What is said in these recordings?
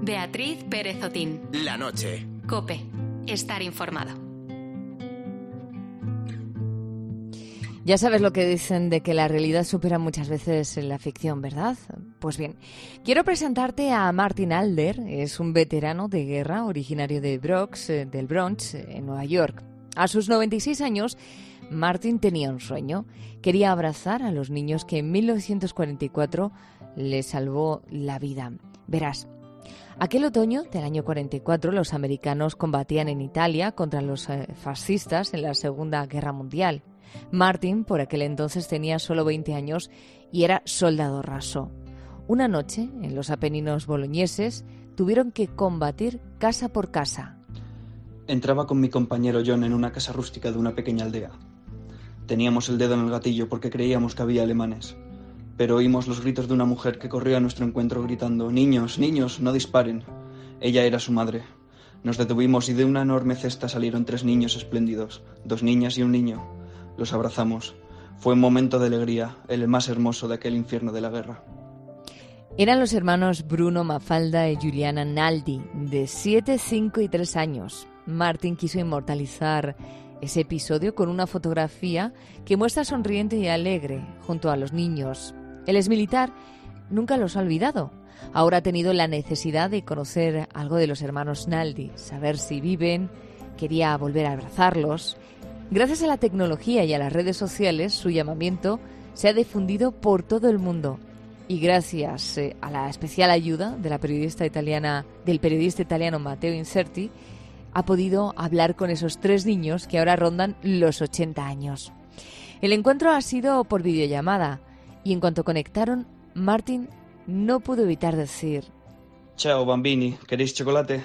Beatriz Pérez Otín. La noche. COPE. Estar informado. Ya sabes lo que dicen de que la realidad supera muchas veces la ficción, ¿verdad? Pues bien, quiero presentarte a Martin Alder. Es un veterano de guerra originario de del Bronx, en Nueva York. A sus 96 años, Martin tenía un sueño. Quería abrazar a los niños que en 1944 le salvó la vida. Verás, aquel otoño del año 44 los americanos combatían en Italia contra los fascistas en la Segunda Guerra Mundial. Martin, por aquel entonces, tenía solo 20 años y era soldado raso. Una noche, en los Apeninos boloñeses, tuvieron que combatir casa por casa. Entraba con mi compañero John en una casa rústica de una pequeña aldea. Teníamos el dedo en el gatillo porque creíamos que había alemanes, pero oímos los gritos de una mujer que corrió a nuestro encuentro gritando: «Niños, niños, no disparen». Ella era su madre. Nos detuvimos y de una enorme cesta salieron 3 niños espléndidos, 2 niñas y un niño. Los abrazamos. Fue un momento de alegría, el más hermoso de aquel infierno de la guerra. Eran los hermanos Bruno Mafalda y Giuliana Naldi, de 7, 5 y 3 años. Martin quiso inmortalizar ese episodio con una fotografía que muestra sonriente y alegre junto a los niños. El exmilitar nunca los ha olvidado. Ahora ha tenido la necesidad de conocer algo de los hermanos Naldi, saber si viven, quería volver a abrazarlos. Gracias a la tecnología y a las redes sociales, su llamamiento se ha difundido por todo el mundo. Y gracias a la especial ayuda de del periodista italiano Matteo Inserti, ha podido hablar con esos 3 niños que ahora rondan los 80 años. El encuentro ha sido por videollamada y en cuanto conectaron, Martin no pudo evitar decir: «Ciao, bambini, ¿queréis chocolate?»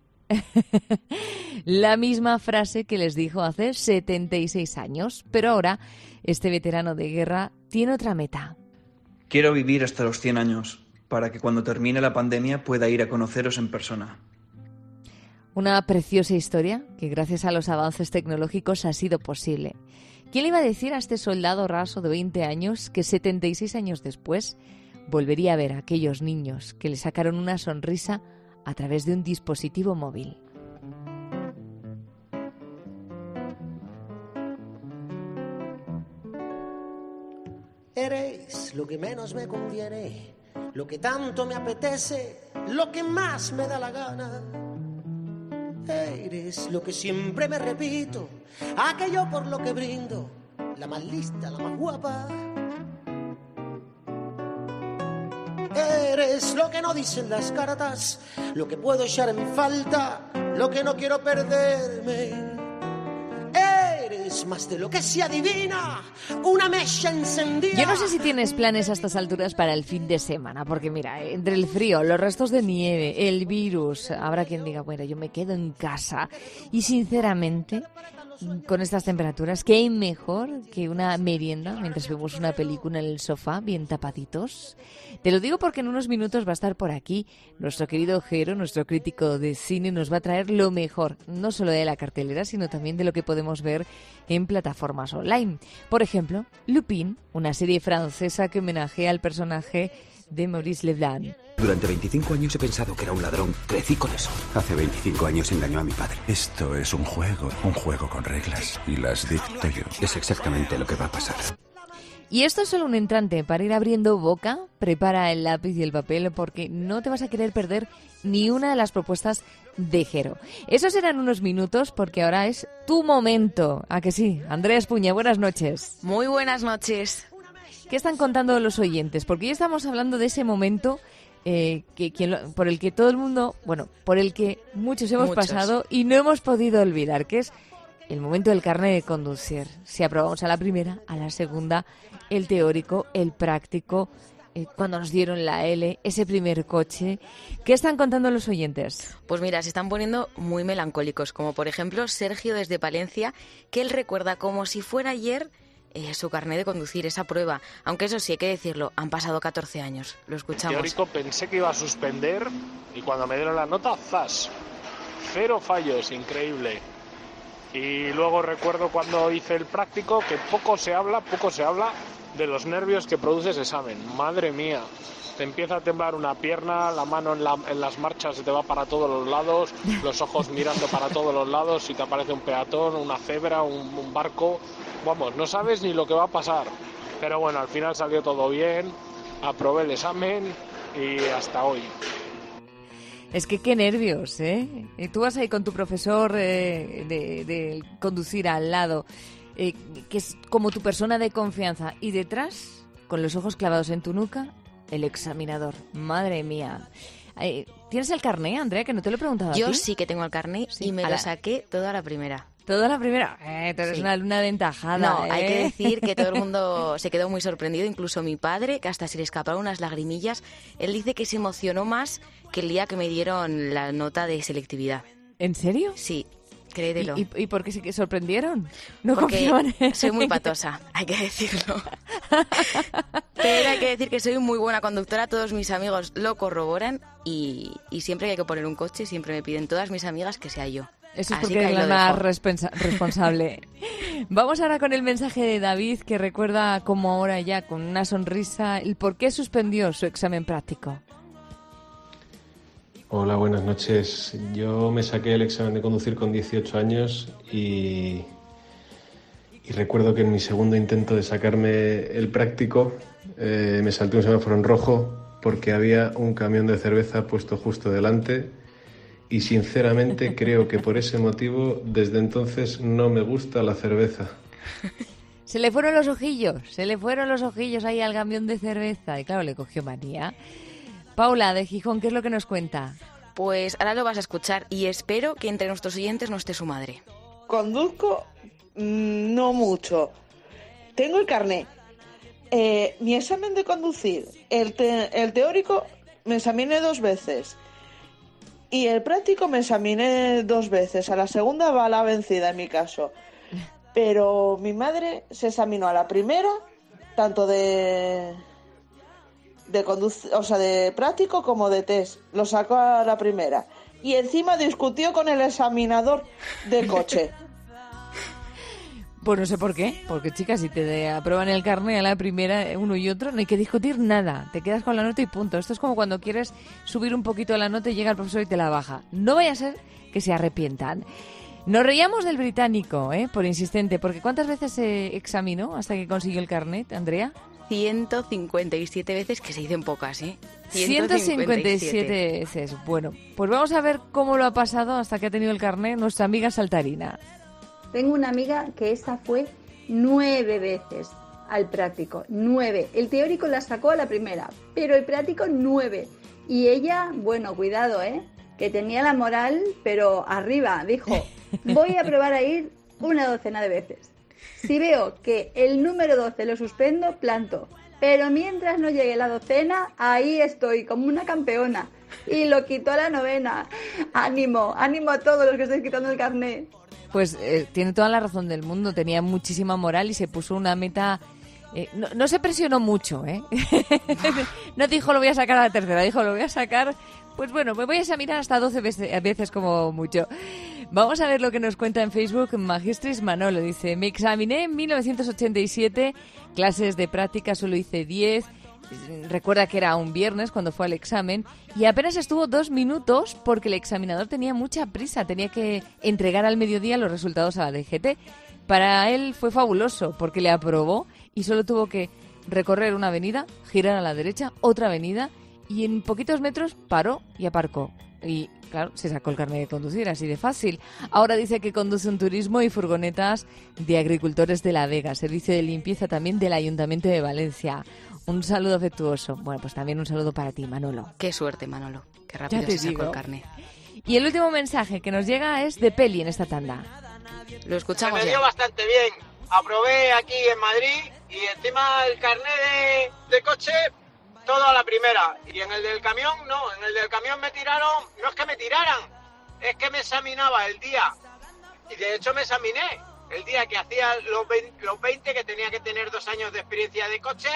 La misma frase que les dijo hace 76 años, pero ahora este veterano de guerra tiene otra meta. «Quiero vivir hasta los 100 años, para que cuando termine la pandemia pueda ir a conoceros en persona». Una preciosa historia que gracias a los avances tecnológicos ha sido posible. ¿Quién le iba a decir a este soldado raso de 20 años que 76 años después volvería a ver a aquellos niños que le sacaron una sonrisa a través de un dispositivo móvil? Eres lo que menos me conviene, lo que tanto me apetece, lo que más me da la gana. Eres lo que siempre me repito, aquello por lo que brindo, la más lista, la más guapa. Eres lo que no dicen las cartas, lo que puedo echar en falta, lo que no quiero perderme. Eres más de lo que se adivina, una mecha encendida. Yo no sé si tienes planes a estas alturas para el fin de semana, porque mira, entre el frío, los restos de nieve, el virus, habrá quien diga, bueno, yo me quedo en casa. Y sinceramente, con estas temperaturas, ¿qué hay mejor que una merienda mientras vemos una película en el sofá, bien tapaditos? Te lo digo porque en unos minutos va a estar por aquí nuestro querido Jero, nuestro crítico de cine, nos va a traer lo mejor, no solo de la cartelera, sino también de lo que podemos ver en plataformas online. Por ejemplo, Lupin, una serie francesa que homenajea al personaje de Maurice Leblanc. Durante 25 años he pensado que era un ladrón. Crecí con eso. Hace 25 años engañó a mi padre. Esto es un juego con reglas. Y las dicto yo. Es exactamente lo que va a pasar. Y esto es solo un entrante. Para ir abriendo boca, prepara el lápiz y el papel porque no te vas a querer perder ni una de las propuestas de Jero. Eso serán unos minutos porque ahora es tu momento. ¿A que sí? Andrea Espuña, buenas noches. Muy buenas noches. ¿Qué están contando los oyentes? Porque ya estamos hablando de ese momento por el que todo el mundo, por el que muchos hemos pasado y no hemos podido olvidar, que es el momento del carnet de conducir. Si aprobamos a la primera, a la segunda, el teórico, el práctico, cuando nos dieron la L, ese primer coche. ¿Qué están contando los oyentes? Pues mira, se están poniendo muy melancólicos, como por ejemplo Sergio desde Palencia, que él recuerda como si fuera ayer su carnet de conducir, esa prueba. Aunque eso sí, hay que decirlo, han pasado 14 años. Lo escuchamos. Teórico pensé que iba a suspender y cuando me dieron la nota, ¡zas! 0 fallos, increíble. Y luego recuerdo cuando hice el práctico que poco se habla de los nervios que produce ese examen. Madre mía, te empieza a temblar una pierna, la mano en las marchas se te va para todos los lados, los ojos mirando para todos los lados, si te aparece un peatón, una cebra, un barco, vamos, no sabes ni lo que va a pasar. Pero bueno, al final salió todo bien, aprobé el examen y hasta hoy. Es que qué nervios, ¿eh? Tú vas ahí con tu profesor de conducir al lado, que es como tu persona de confianza, y detrás, con los ojos clavados en tu nuca, el examinador. Madre mía. ¿Tienes el carné, Andrea, que no te lo he preguntado a ti? Yo sí que tengo el carné y me lo saqué toda la primera. ¿Toda la primera? Tú eres una alumna aventajada. No, hay que decir que todo el mundo se quedó muy sorprendido, incluso mi padre, que hasta se le escaparon unas lagrimillas. Él dice que se emocionó más que el día que me dieron la nota de selectividad. ¿En serio? Sí, créetelo. ¿Y por qué se sorprendieron? No porque confiaban en... soy muy patosa, hay que decirlo. Pero hay que decir que soy muy buena conductora, todos mis amigos lo corroboran y siempre que hay que poner un coche, siempre me piden todas mis amigas que sea yo. Eso es porque es la más responsable. Vamos ahora con el mensaje de David, que recuerda como ahora ya con una sonrisa el por qué suspendió su examen práctico. Hola, buenas noches. Yo me saqué el examen de conducir con 18 años y recuerdo que en mi segundo intento de sacarme el práctico me salté un semáforo en rojo porque había un camión de cerveza puesto justo delante. Y sinceramente creo que por ese motivo desde entonces no me gusta la cerveza. Se le fueron los ojillos ahí al camión de cerveza y claro, le cogió manía. Paula, de Gijón, ¿qué es lo que nos cuenta? Pues ahora lo vas a escuchar y espero que entre nuestros oyentes no esté su madre. Conduzco no mucho. Tengo el carné. Mi examen de conducir, el teórico me examiné 2 veces. Y el práctico me examiné 2 veces. A la segunda va la vencida en mi caso. Pero mi madre se examinó a la primera, tanto de práctico como de test. Lo sacó a la primera. Y encima discutió con el examinador de coche. Pues no sé por qué. Porque, chicas, si te aprueban el carné a la primera, uno y otro, no hay que discutir nada. Te quedas con la nota y punto. Esto es como cuando quieres subir un poquito la nota y llega el profesor y te la baja. No vaya a ser que se arrepientan. Nos reíamos del británico, por insistente. Porque ¿cuántas veces se examinó hasta que consiguió el carnet, Andrea? 157 veces, que se dicen pocas, ¿eh? 157 veces. Bueno, pues vamos a ver cómo lo ha pasado hasta que ha tenido el carnet nuestra amiga saltarina. Tengo una amiga que esta fue 9 veces al práctico, 9. El teórico la sacó a la primera, pero el práctico 9. Y ella, bueno, cuidado, que tenía la moral, pero arriba, dijo, voy a probar a ir una docena de veces. Si veo que el número 12 lo suspendo, planto. Pero mientras no llegue la docena, ahí estoy, como una campeona. Y lo quitó a la 9ª. Ánimo, ánimo a todos los que estáis quitando el carnet. Pues tiene toda la razón del mundo, tenía muchísima moral y se puso una meta... no se presionó mucho, No dijo lo voy a sacar a la tercera, dijo lo voy a sacar... Pues bueno, me voy a examinar hasta 12 veces como mucho. Vamos a ver lo que nos cuenta en Facebook Magistris Manolo. Dice, me examiné en 1987, clases de práctica solo hice 10... Recuerda que era un viernes cuando fue al examen y apenas estuvo 2 minutos porque el examinador tenía mucha prisa, tenía que entregar al mediodía los resultados a la DGT. Para él fue fabuloso porque le aprobó y solo tuvo que recorrer una avenida, girar a la derecha, otra avenida y en poquitos metros paró y aparcó. Y claro, se sacó el carnet de conducir, así de fácil. Ahora dice que conduce un turismo y furgonetas de agricultores de La Vega, servicio de limpieza también del Ayuntamiento de Valencia. Un saludo afectuoso. Bueno, pues también un saludo para ti, Manolo. Qué suerte, Manolo. Qué rápido se sacó el carnet. Y el último mensaje que nos llega es de Peli en esta tanda. Lo escuchamos. Se me dio bastante bien. Aprobé aquí en Madrid y encima el carnet de coche, todo a la primera. Y en el del camión, no. En el del camión me tiraron, no es que me tiraran, es que me examinaba el día. Y de hecho me examiné el día que hacía los 20, que tenía que tener 2 años de experiencia de coche.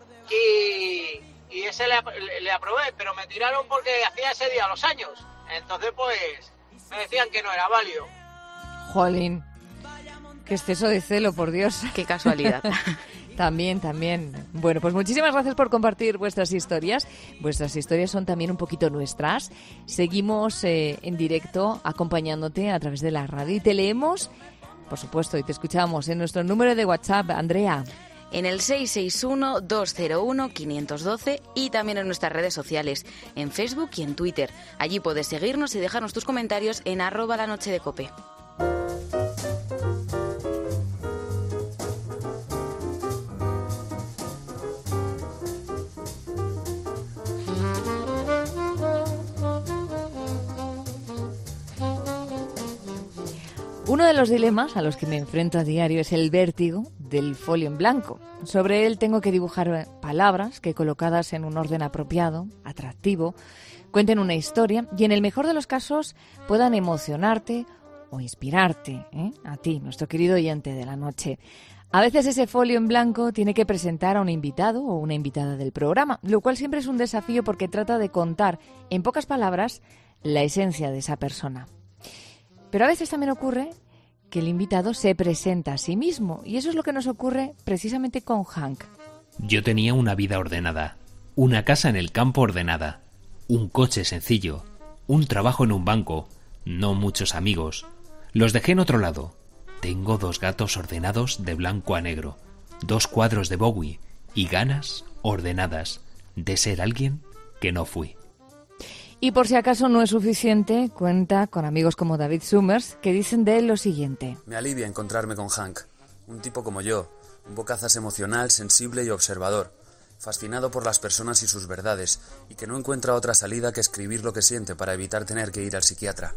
Y ese le aprobé, pero me tiraron porque hacía ese día los años. Entonces, pues, me decían que no era válido. Jolín. Qué exceso de celo, por Dios. Qué casualidad. También. Bueno, pues muchísimas gracias por compartir vuestras historias. Vuestras historias son también un poquito nuestras. Seguimos en directo acompañándote a través de la radio y te leemos, por supuesto, y te escuchamos en nuestro número de WhatsApp, Andrea. En el 661-201-512 y también en nuestras redes sociales, en Facebook y en Twitter. Allí puedes seguirnos y dejarnos tus comentarios en @lanochedecope. Uno de los dilemas a los que me enfrento a diario es el vértigo del folio en blanco. Sobre él tengo que dibujar palabras que, colocadas en un orden apropiado, atractivo, cuenten una historia y, en el mejor de los casos, puedan emocionarte o inspirarte, a ti, nuestro querido oyente de la noche. A veces ese folio en blanco tiene que presentar a un invitado o una invitada del programa, lo cual siempre es un desafío porque trata de contar, en pocas palabras, la esencia de esa persona. Pero a veces también ocurre que el invitado se presenta a sí mismo, y eso es lo que nos ocurre precisamente con Hank. Yo tenía una vida ordenada, una casa en el campo ordenada, un coche sencillo, un trabajo en un banco, no muchos amigos. Los dejé en otro lado. Tengo 2 gatos ordenados de blanco a negro, 2 cuadros de Bowie y ganas ordenadas de ser alguien que no fui. Y por si acaso no es suficiente, cuenta con amigos como David Summers, que dicen de él lo siguiente. Me alivia encontrarme con Hank, un tipo como yo, un bocazas emocional, sensible y observador, fascinado por las personas y sus verdades, y que no encuentra otra salida que escribir lo que siente para evitar tener que ir al psiquiatra.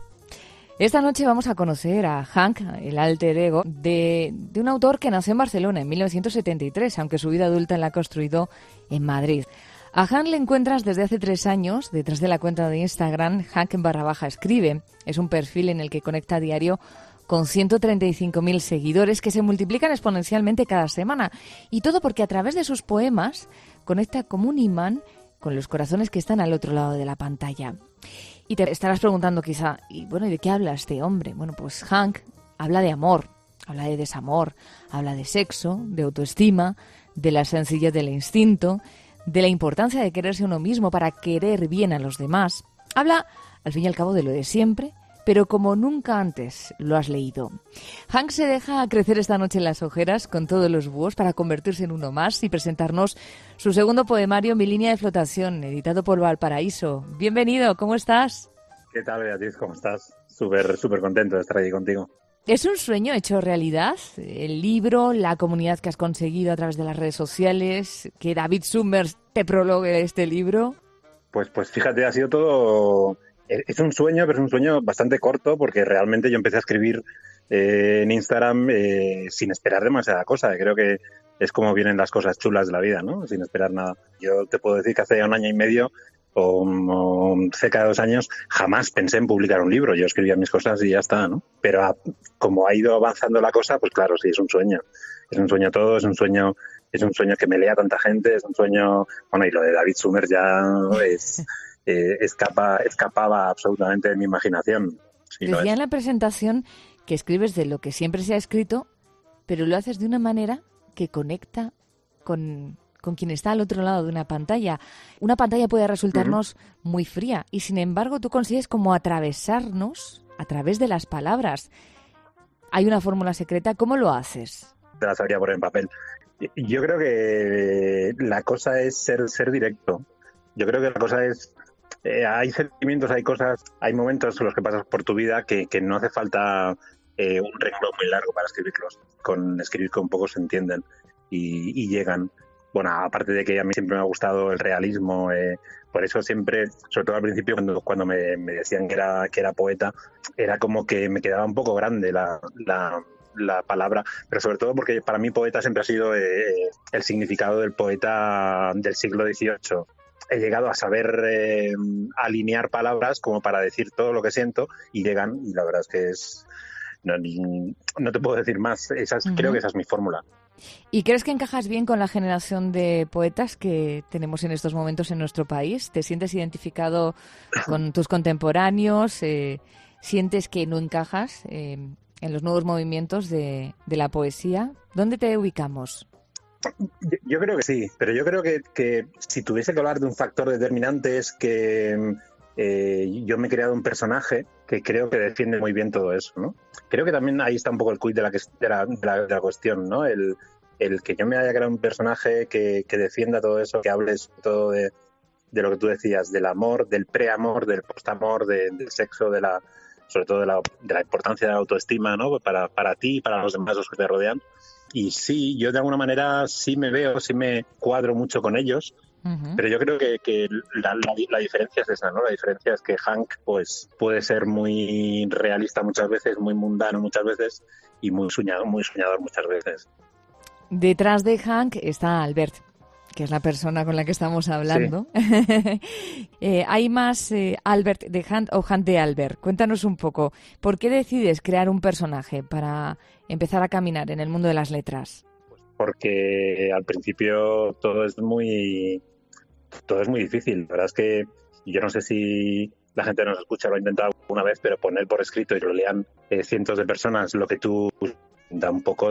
Esta noche vamos a conocer a Hank, el alter ego, de un autor que nació en Barcelona en 1973, aunque su vida adulta la ha construido en Madrid. A Hank le encuentras desde hace 3 años detrás de la cuenta de Instagram Hank_escribe. Es un perfil en el que conecta a diario con 135.000 seguidores que se multiplican exponencialmente cada semana. Y todo porque a través de sus poemas conecta como un imán con los corazones que están al otro lado de la pantalla. Y te estarás preguntando quizá, ¿y de qué habla este hombre? Bueno, pues Hank habla de amor, habla de desamor, habla de sexo, de autoestima, de la sencillez del instinto, de la importancia de quererse uno mismo para querer bien a los demás. Habla, al fin y al cabo, de lo de siempre, pero como nunca antes lo has leído. Hank se deja crecer esta noche en las ojeras con todos los búhos para convertirse en uno más y presentarnos su segundo poemario, Mi línea de flotación, editado por Valparaíso. Bienvenido, ¿cómo estás? ¿Qué tal, Beatriz? ¿Cómo estás? Súper contento de estar aquí contigo. ¿Es un sueño hecho realidad? El libro, la comunidad que has conseguido a través de las redes sociales, que David Summers te prologue este libro. Pues fíjate, ha sido todo... Es un sueño, pero es un sueño bastante corto porque realmente yo empecé a escribir en Instagram sin esperar demasiada cosa. Creo que es como vienen las cosas chulas de la vida, ¿no? Sin esperar nada. Yo te puedo decir que hace 1 año y medio o cerca de 2 años jamás pensé en publicar un libro. Yo escribía mis cosas y ya está, ¿no? Pero como ha ido avanzando la cosa, pues claro, sí, es un sueño. Es un sueño todo, es un sueño que me lea tanta gente, es un sueño... Bueno, y lo de David Summers ya es... escapaba absolutamente de mi imaginación. Sí, decía en la presentación que escribes de lo que siempre se ha escrito, pero lo haces de una manera que conecta con quien está al otro lado de una pantalla. Una pantalla puede resultarnos muy fría y, sin embargo, tú consigues como atravesarnos a través de las palabras. ¿Hay una fórmula secreta? ¿Cómo lo haces? Te la sabría poner en papel. Yo creo que la cosa es ser directo. Yo creo que la cosa es... hay sentimientos, hay cosas, hay momentos en los que pasas por tu vida que no hace falta un renglón muy largo para escribirlos. Con escribir con poco se entienden y llegan. Bueno, aparte de que a mí siempre me ha gustado el realismo, por eso siempre, sobre todo al principio cuando me decían que era poeta, era como que me quedaba un poco grande la palabra, pero sobre todo porque para mí poeta siempre ha sido el significado del poeta del siglo XVIII. He llegado a saber alinear palabras como para decir todo lo que siento y llegan, y la verdad es que no te puedo decir más. Creo que esa es mi fórmula. ¿Y crees que encajas bien con la generación de poetas que tenemos en estos momentos en nuestro país? ¿Te sientes identificado con tus contemporáneos? ¿Sientes que no encajas? en los nuevos movimientos de la poesía. ¿Dónde te ubicamos? Yo creo que sí, pero yo creo que si tuviese que hablar de un factor determinante es que yo me he creado un personaje que creo que defiende muy bien todo eso, ¿no? Creo que también ahí está un poco el quid de la cuestión, ¿no? El que yo me haya creado un personaje que defienda todo eso, que hables todo de lo que tú decías, del amor, del preamor, del postamor, del sexo, sobre todo de la importancia de la autoestima, ¿no? Para ti y para los demás, los que te rodean. Y sí, yo de alguna manera sí me veo, sí me cuadro mucho con ellos, pero yo creo que la diferencia es esa, ¿no? La diferencia es que Hank pues puede ser muy realista muchas veces, muy mundano muchas veces y muy soñador muchas veces. Detrás de Hank está Albert, que es la persona con la que estamos hablando. Sí. ¿Hay más Albert de Hank o Hank de Albert? Cuéntanos un poco, ¿por qué decides crear un personaje para empezar a caminar en el mundo de las letras? Porque al principio todo es muy difícil. La verdad es que yo no sé si la gente nos escucha, lo ha intentado alguna vez, pero poner por escrito y lo lean cientos de personas lo que tú da un poco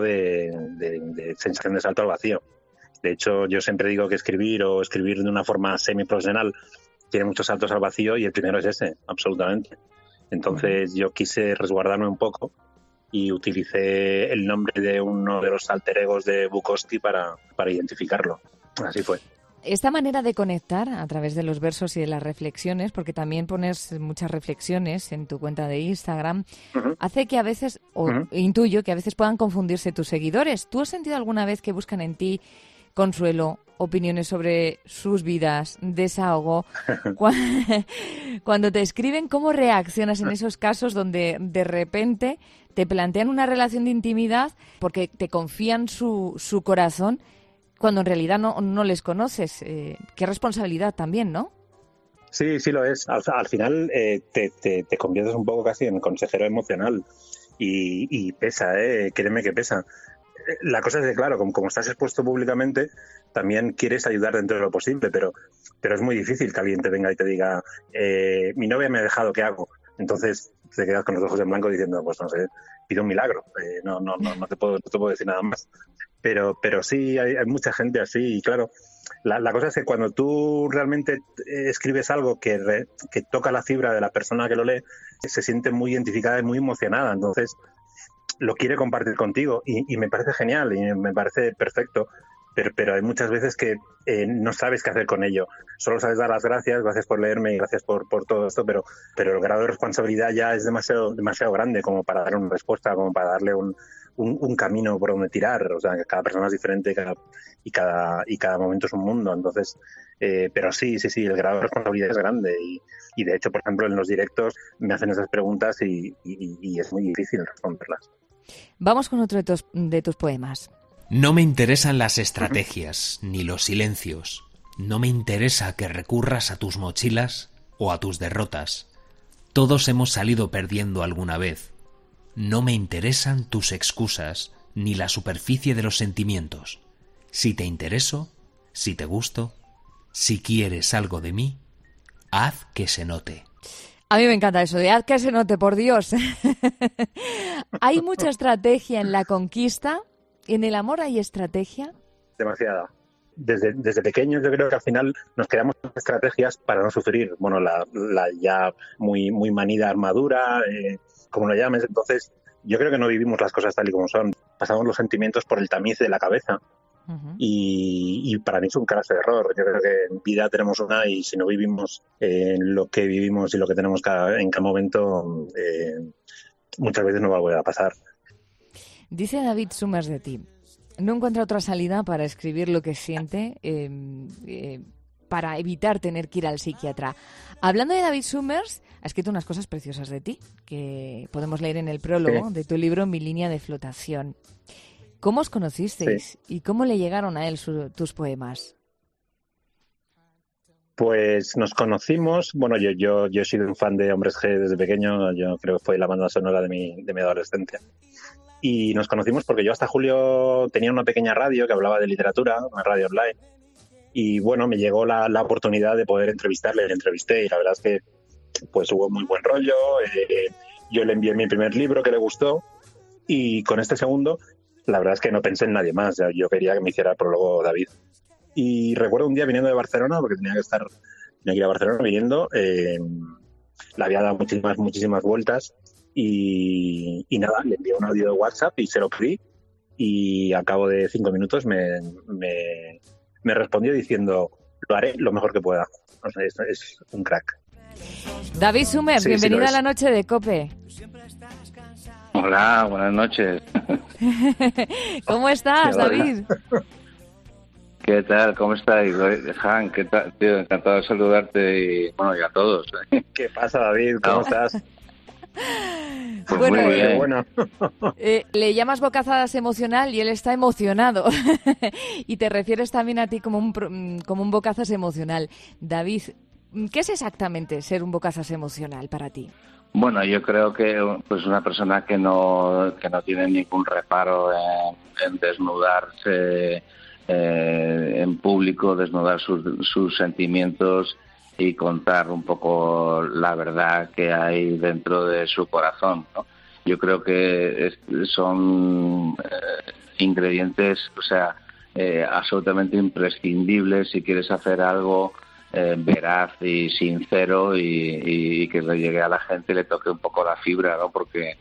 de sensación de salto al vacío. De hecho, yo siempre digo que escribir de una forma semiprofesional tiene muchos saltos al vacío y el primero es ese, absolutamente. Entonces yo quise resguardarme un poco y utilicé el nombre de uno de los alter egos de Bukowski para identificarlo. Así fue. Esta manera de conectar a través de los versos y de las reflexiones, porque también pones muchas reflexiones en tu cuenta de Instagram, hace que a veces, intuyo que a veces puedan confundirse tus seguidores. ¿Tú has sentido alguna vez que buscan en ti consuelo, opiniones sobre sus vidas, desahogo? Cuando te escriben, ¿cómo reaccionas en esos casos donde de repente te plantean una relación de intimidad porque te confían su corazón cuando en realidad no les conoces? Qué responsabilidad también, ¿no? Sí, sí lo es. Al final te conviertes un poco casi en consejero emocional y pesa, créeme que pesa. La cosa es que, claro, como estás expuesto públicamente, también quieres ayudar dentro de lo posible, pero es muy difícil que alguien te venga y te diga mi novia me ha dejado, ¿qué hago? Entonces te quedas con los ojos en blanco diciendo, pues no sé, pido un milagro, no te puedo decir nada más. Pero sí, hay mucha gente así y claro, la cosa es que cuando tú realmente escribes algo que toca la fibra de la persona que lo lee, se siente muy identificada y muy emocionada, entonces lo quiere compartir contigo y me parece genial y me parece perfecto, pero hay muchas veces que no sabes qué hacer con ello. Solo sabes dar las gracias por leerme y gracias por todo esto, pero el grado de responsabilidad ya es demasiado grande como para dar una respuesta, como para darle un camino por donde tirar. O sea, que cada persona es diferente y cada momento es un mundo. Entonces, pero sí, el grado de responsabilidad es grande y de hecho, por ejemplo, en los directos me hacen esas preguntas y es muy difícil responderlas. Vamos con otro de tus poemas. No me interesan las estrategias ni los silencios. No me interesa que recurras a tus mochilas o a tus derrotas. Todos hemos salido perdiendo alguna vez. No me interesan tus excusas ni la superficie de los sentimientos. Si te intereso, si te gusto, si quieres algo de mí, haz que se note. A mí me encanta eso de haz que se note, por Dios. ¿Hay mucha estrategia en la conquista? ¿En el amor hay estrategia? Demasiada. Desde pequeños yo creo que al final nos creamos estrategias para no sufrir. Bueno, la ya muy manida armadura, como lo llames. Entonces yo creo que no vivimos las cosas tal y como son. Pasamos los sentimientos por el tamiz de la cabeza. Y para mí es un clase de error. Yo creo que en vida tenemos una y si no vivimos lo que vivimos y lo que tenemos en cada momento, muchas veces no va a volver a pasar. Dice David Summers de ti, no encuentra otra salida para escribir lo que siente, para evitar tener que ir al psiquiatra. Hablando de David Summers, ha escrito unas cosas preciosas de ti, que podemos leer en el prólogo de tu libro Mi línea de flotación. ¿Cómo os conocisteis y cómo le llegaron a él tus poemas? Pues nos conocimos, bueno, yo he sido un fan de Hombres G desde pequeño, yo creo que fue la banda sonora de mi adolescencia. Y nos conocimos porque yo hasta julio tenía una pequeña radio que hablaba de literatura, una radio online, y bueno, me llegó la oportunidad de poder entrevistarle, le entrevisté y la verdad es que pues hubo muy buen rollo, yo le envié mi primer libro que le gustó Y con este segundo, la verdad es que no pensé en nadie más. Yo quería que me hiciera el prólogo David. Y recuerdo un día viniendo de Barcelona, porque tenía que ir a Barcelona viniendo, le había dado muchísimas vueltas y nada, le envié un audio de WhatsApp y se lo pedí, y al cabo de 5 minutos me respondió diciendo: lo haré lo mejor que pueda. O sea, es un crack. David Summers, Sí, bienvenido sí a la noche de COPE. Hola, buenas noches. ¿Cómo estás, David? ¿Qué tal? ¿Cómo estáis? Han, ¿qué tal? Tío, encantado de saludarte y a todos. ¿Qué pasa, David? ¿Cómo estás? Pues Bueno, muy bien. Bueno. Le llamas bocazadas emocional y él está emocionado. Y te refieres también a ti como un bocazas emocional. David, ¿qué es exactamente ser un bocazas emocional para ti? Bueno, yo creo que pues una persona que no tiene ningún reparo en desnudarse en público, desnudar sus sentimientos y contar un poco la verdad que hay dentro de su corazón, ¿no? Yo creo que son ingredientes, absolutamente imprescindibles si quieres hacer algo veraz y sincero y que le llegue a la gente y le toque un poco la fibra, ¿no? Porque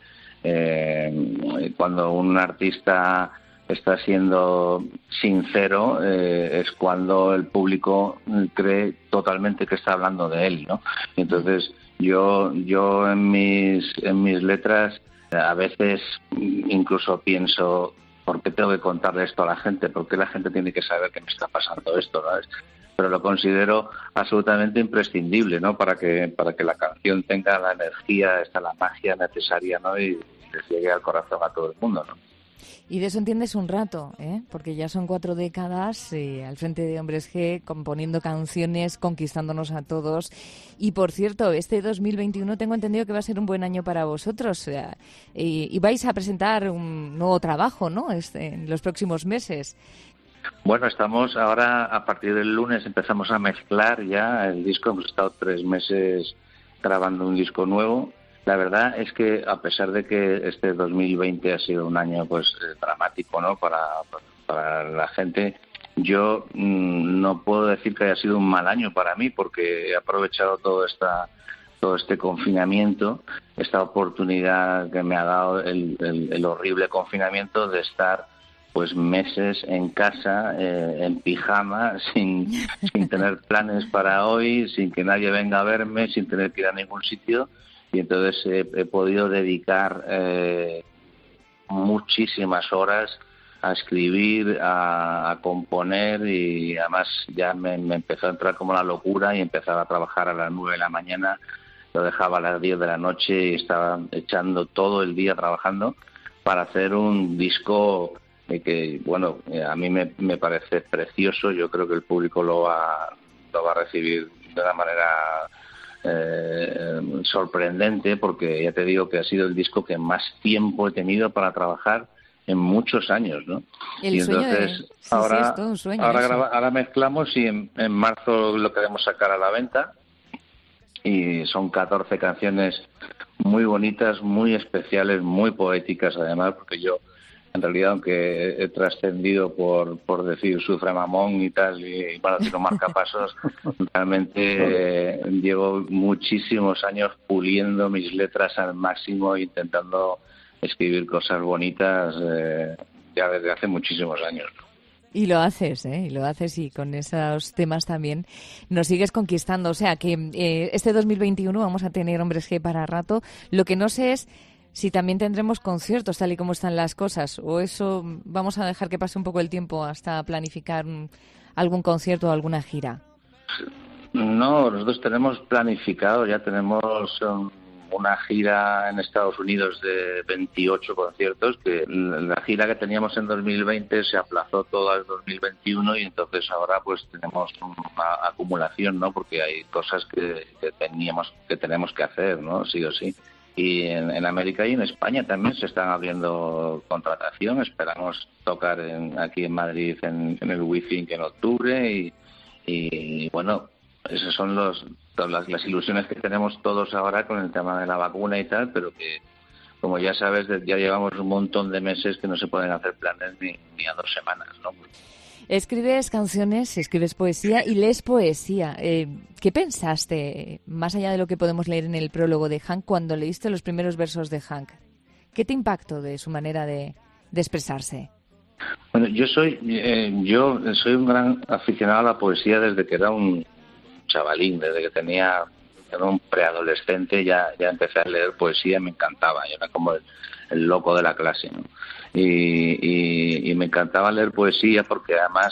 cuando un artista está siendo sincero es cuando el público cree totalmente que está hablando de él, ¿no? Entonces yo en mis letras a veces incluso pienso: ¿por qué tengo que contarle esto a la gente? ¿Por qué la gente tiene que saber que me está pasando esto, ¿no? Pero lo considero absolutamente imprescindible, ¿no? Para que la canción tenga la energía, la magia necesaria, ¿no? Y les llegue al corazón a todo el mundo, ¿no? Y de eso entiendes un rato, porque ya son 4 décadas al frente de Hombres G, componiendo canciones, conquistándonos a todos. Y por cierto, este 2021 tengo entendido que va a ser un buen año para vosotros. Y vais a presentar un nuevo trabajo, ¿no? En los próximos meses. Bueno, estamos ahora, a partir del lunes, empezamos a mezclar ya el disco. Hemos estado 3 meses grabando un disco nuevo. La verdad es que, a pesar de que este 2020 ha sido un año pues dramático, ¿no? Para la gente, yo no puedo decir que haya sido un mal año para mí, porque he aprovechado todo este confinamiento, esta oportunidad que me ha dado el horrible confinamiento de estar pues meses en casa, en pijama, sin tener planes para hoy, sin que nadie venga a verme, sin tener que ir a ningún sitio. Y entonces he podido dedicar muchísimas horas a escribir, a componer, y además ya me empezó a entrar como la locura y empezaba a trabajar a las 9 de la mañana, lo dejaba a las 10 de la noche y estaba echando todo el día trabajando para hacer un disco que, bueno, a mí me parece precioso. Yo creo que el público lo va a recibir de una manera sorprendente, porque ya te digo que ha sido el disco que más tiempo he tenido para trabajar en muchos años, ¿no? Y entonces ahora, es todo un sueño, ahora mezclamos y en marzo lo queremos sacar a la venta, y son 14 canciones muy bonitas, muy especiales, muy poéticas además, porque yo en realidad, aunque he trascendido por decir sufre mamón y tal, y para decir marcapasos, realmente llevo muchísimos años puliendo mis letras al máximo e intentando escribir cosas bonitas ya desde hace muchísimos años. Y lo haces, y con esos temas también nos sigues conquistando. O sea que este 2021 vamos a tener Hombres G para rato. Lo que no sé es si también tendremos conciertos tal y como están las cosas, o eso vamos a dejar que pase un poco el tiempo hasta planificar algún concierto o alguna gira. No, nosotros tenemos planificado, ya tenemos una gira en Estados Unidos de 28 conciertos, que la gira que teníamos en 2020 se aplazó toda al 2021, y entonces ahora pues tenemos una acumulación, ¿no? Porque hay cosas que tenemos que hacer, ¿no? Sí o sí. Y en América y en España también se están abriendo contratación. Esperamos tocar aquí en Madrid en el Wi-Fi en octubre, y bueno, esas son las ilusiones que tenemos todos ahora con el tema de la vacuna y tal, pero que como ya sabes, ya llevamos un montón de meses que no se pueden hacer planes ni a 2 semanas, ¿no? Escribes canciones, escribes poesía y lees poesía. ¿Qué pensaste, más allá de lo que podemos leer en el prólogo de Hank, cuando leíste los primeros versos de Hank? ¿Qué te impactó de su manera de expresarse? Bueno, yo soy un gran aficionado a la poesía desde que era un chavalín, desde que era un preadolescente, ya empecé a leer poesía, me encantaba, yo era como el loco de la clase, ¿no? Y me encantaba leer poesía porque además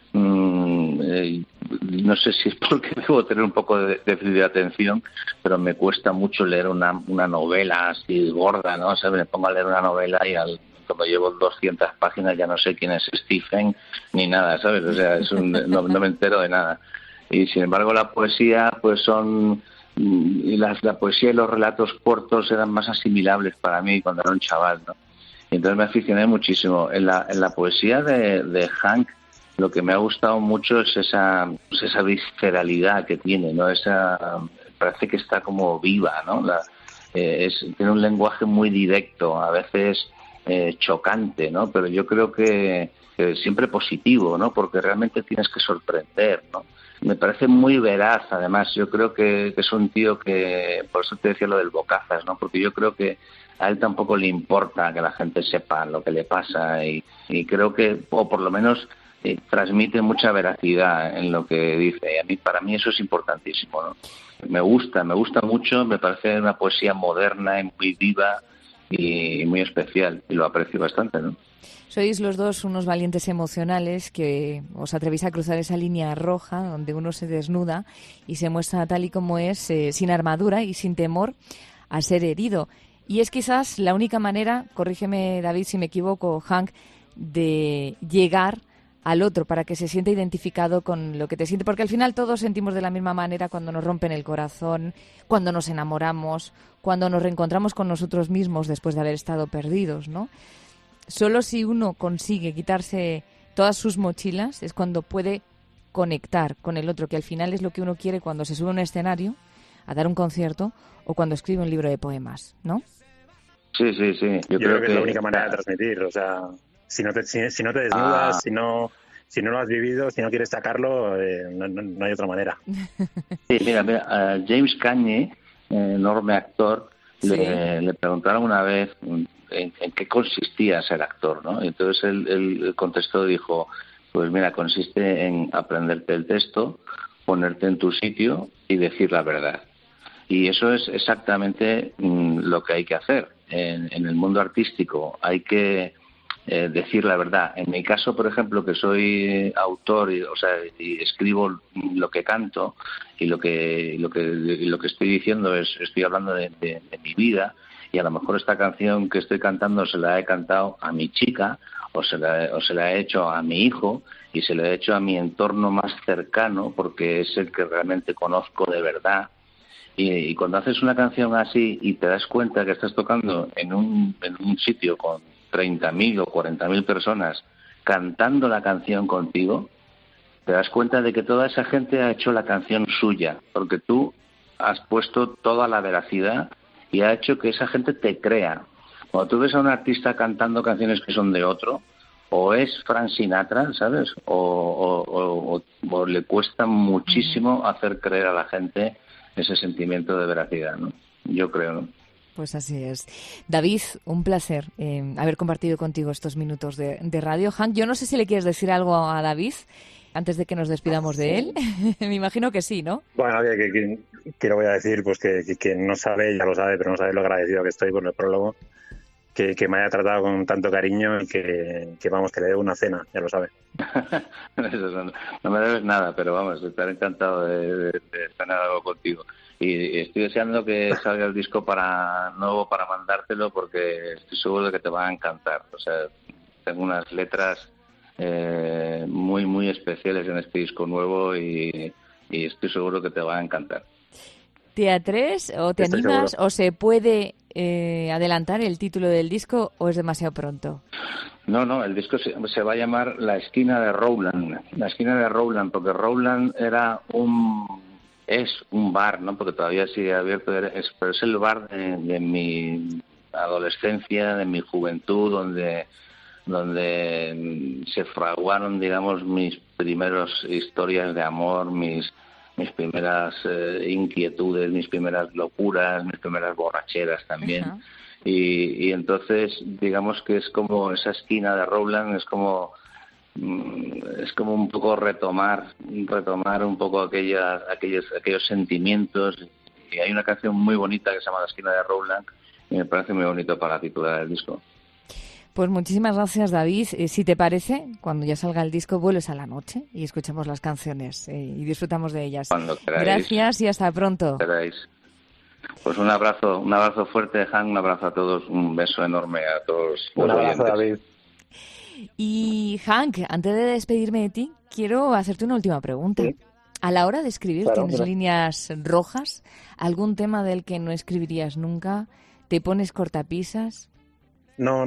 no sé si es porque debo tener un poco de déficit de atención, pero me cuesta mucho leer una novela así gorda, ¿no? O sea, me pongo a leer una novela y cuando llevo 200 páginas ya no sé quién es Stephen ni nada, ¿sabes? O sea, no me entero de nada. Y sin embargo la poesía, pues la poesía y los relatos cortos eran más asimilables para mí cuando era un chaval, ¿no? Y entonces me aficioné muchísimo. En la poesía de Hank, lo que me ha gustado mucho es esa visceralidad que tiene, ¿no? Parece que está como viva, ¿no? Tiene un lenguaje muy directo, a veces chocante, ¿no? Pero yo creo que siempre positivo, ¿no? Porque realmente tienes que sorprender, ¿no? Me parece muy veraz, además. Yo creo que es un tío que, por eso te decía lo del bocazas, ¿no? Porque yo creo que a él tampoco le importa que la gente sepa lo que le pasa y creo que, o por lo menos transmite mucha veracidad en lo que dice. Y para mí eso es importantísimo, ¿no? Me gusta mucho, me parece una poesía moderna y muy viva y muy especial, y lo aprecio bastante, ¿no? Sois los dos unos valientes emocionales que os atrevéis a cruzar esa línea roja donde uno se desnuda y se muestra tal y como es, sin armadura y sin temor a ser herido. Y es quizás la única manera, corrígeme David si me equivoco, Hank, de llegar al otro para que se sienta identificado con lo que te siente, porque al final todos sentimos de la misma manera cuando nos rompen el corazón, cuando nos enamoramos, cuando nos reencontramos con nosotros mismos después de haber estado perdidos, ¿no? Solo si uno consigue quitarse todas sus mochilas es cuando puede conectar con el otro, que al final es lo que uno quiere cuando se sube a un escenario a dar un concierto o cuando escribe un libro de poemas, ¿no? Sí. Yo creo que es la única manera de transmitir. O sea, si no te desnudas, si no lo has vivido, si no quieres sacarlo, no hay otra manera. Sí, mira, James Cagney, enorme actor, ¿sí? le preguntaron una vez en qué consistía ser actor, ¿no? Entonces él contestó, dijo, pues mira, consiste en aprenderte el texto, ponerte en tu sitio y decir la verdad. Y eso es exactamente lo que hay que hacer. En el mundo artístico hay que decir la verdad. En mi caso, por ejemplo, que soy autor y escribo lo que canto y lo que estoy diciendo estoy hablando de mi vida, y a lo mejor esta canción que estoy cantando se la he cantado a mi chica o se la he hecho a mi hijo y se la he hecho a mi entorno más cercano porque es el que realmente conozco de verdad. Y cuando haces una canción así y te das cuenta que estás tocando en un sitio con 30.000 o 40.000 personas cantando la canción contigo, te das cuenta de que toda esa gente ha hecho la canción suya, porque tú has puesto toda la veracidad y ha hecho que esa gente te crea. Cuando tú ves a un artista cantando canciones que son de otro, o es Frank Sinatra, ¿sabes? O le cuesta muchísimo hacer creer a la gente ese sentimiento de veracidad, ¿no? Yo creo, ¿no? Pues así es. David, un placer haber compartido contigo estos minutos de radio. Hank, yo no sé si le quieres decir algo a David antes de que nos despidamos de él. Me imagino que sí, ¿no? Bueno, que lo voy a decir, pues que no sabe, ya lo sabe, pero no sabe lo agradecido que estoy por el prólogo, que me haya tratado con tanto cariño y que vamos, que le debo una cena, ya lo sabe. No me debes nada, pero vamos, estaré encantado de cenar algo contigo. Y estoy deseando que salga el disco nuevo para mandártelo porque estoy seguro de que te va a encantar. O sea, tengo unas letras muy, muy especiales en este disco nuevo y estoy seguro que te va a encantar. ¿Te atreves o te animas seguro. O se puede adelantar el título del disco o es demasiado pronto? No, el disco se va a llamar La Esquina de Rowland. La Esquina de Rowland, porque Rowland es un bar, ¿no? Porque todavía sigue abierto, pero es el bar de mi adolescencia, de mi juventud, donde se fraguaron, digamos, mis primeras historias de amor, mis primeras inquietudes, mis primeras locuras, mis primeras borracheras también. Uh-huh. Y entonces, digamos que es como esa esquina de Rowland, es como un poco retomar un poco aquellos sentimientos. Y hay una canción muy bonita que se llama La esquina de Rowland y me parece muy bonito para titular el disco. Pues muchísimas gracias, David. Si te parece, cuando ya salga el disco, vuelves a la noche y escuchamos las canciones y disfrutamos de ellas. Cuando queráis. Gracias y hasta pronto. Queráis. Pues un abrazo fuerte, Hank, un abrazo a todos, un beso enorme a todos. Un abrazo, David. Y Hank, antes de despedirme de ti, quiero hacerte una última pregunta. ¿Sí? A la hora de escribir, ¿tienes líneas rojas? ¿Algún tema del que no escribirías nunca? ¿Te pones cortapisas? No.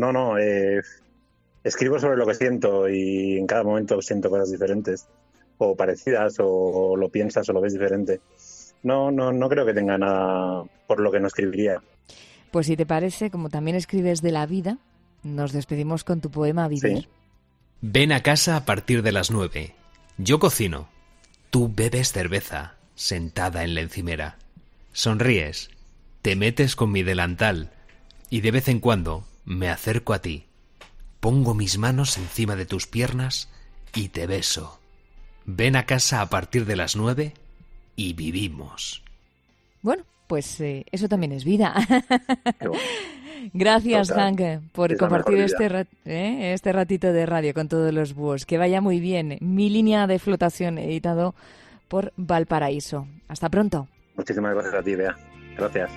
Escribo sobre lo que siento y en cada momento siento cosas diferentes o parecidas o lo piensas o lo ves diferente. No creo que tenga nada por lo que no escribiría. Pues si te parece, como también escribes de la vida, nos despedimos con tu poema Vivir. Sí. Ven a casa a partir de las 9. Yo cocino. Tú bebes cerveza, sentada en la encimera. Sonríes. Te metes con mi delantal. Y de vez en cuando me acerco a ti. Pongo mis manos encima de tus piernas y te beso. Ven a casa a partir de las 9 y vivimos. Bueno, pues eso también es vida. Gracias, Hank, por compartir este ratito de radio con todos los búhos. Que vaya muy bien. Mi línea de flotación, editado por Valparaíso. Hasta pronto. Muchísimas gracias a ti, Bea. Gracias.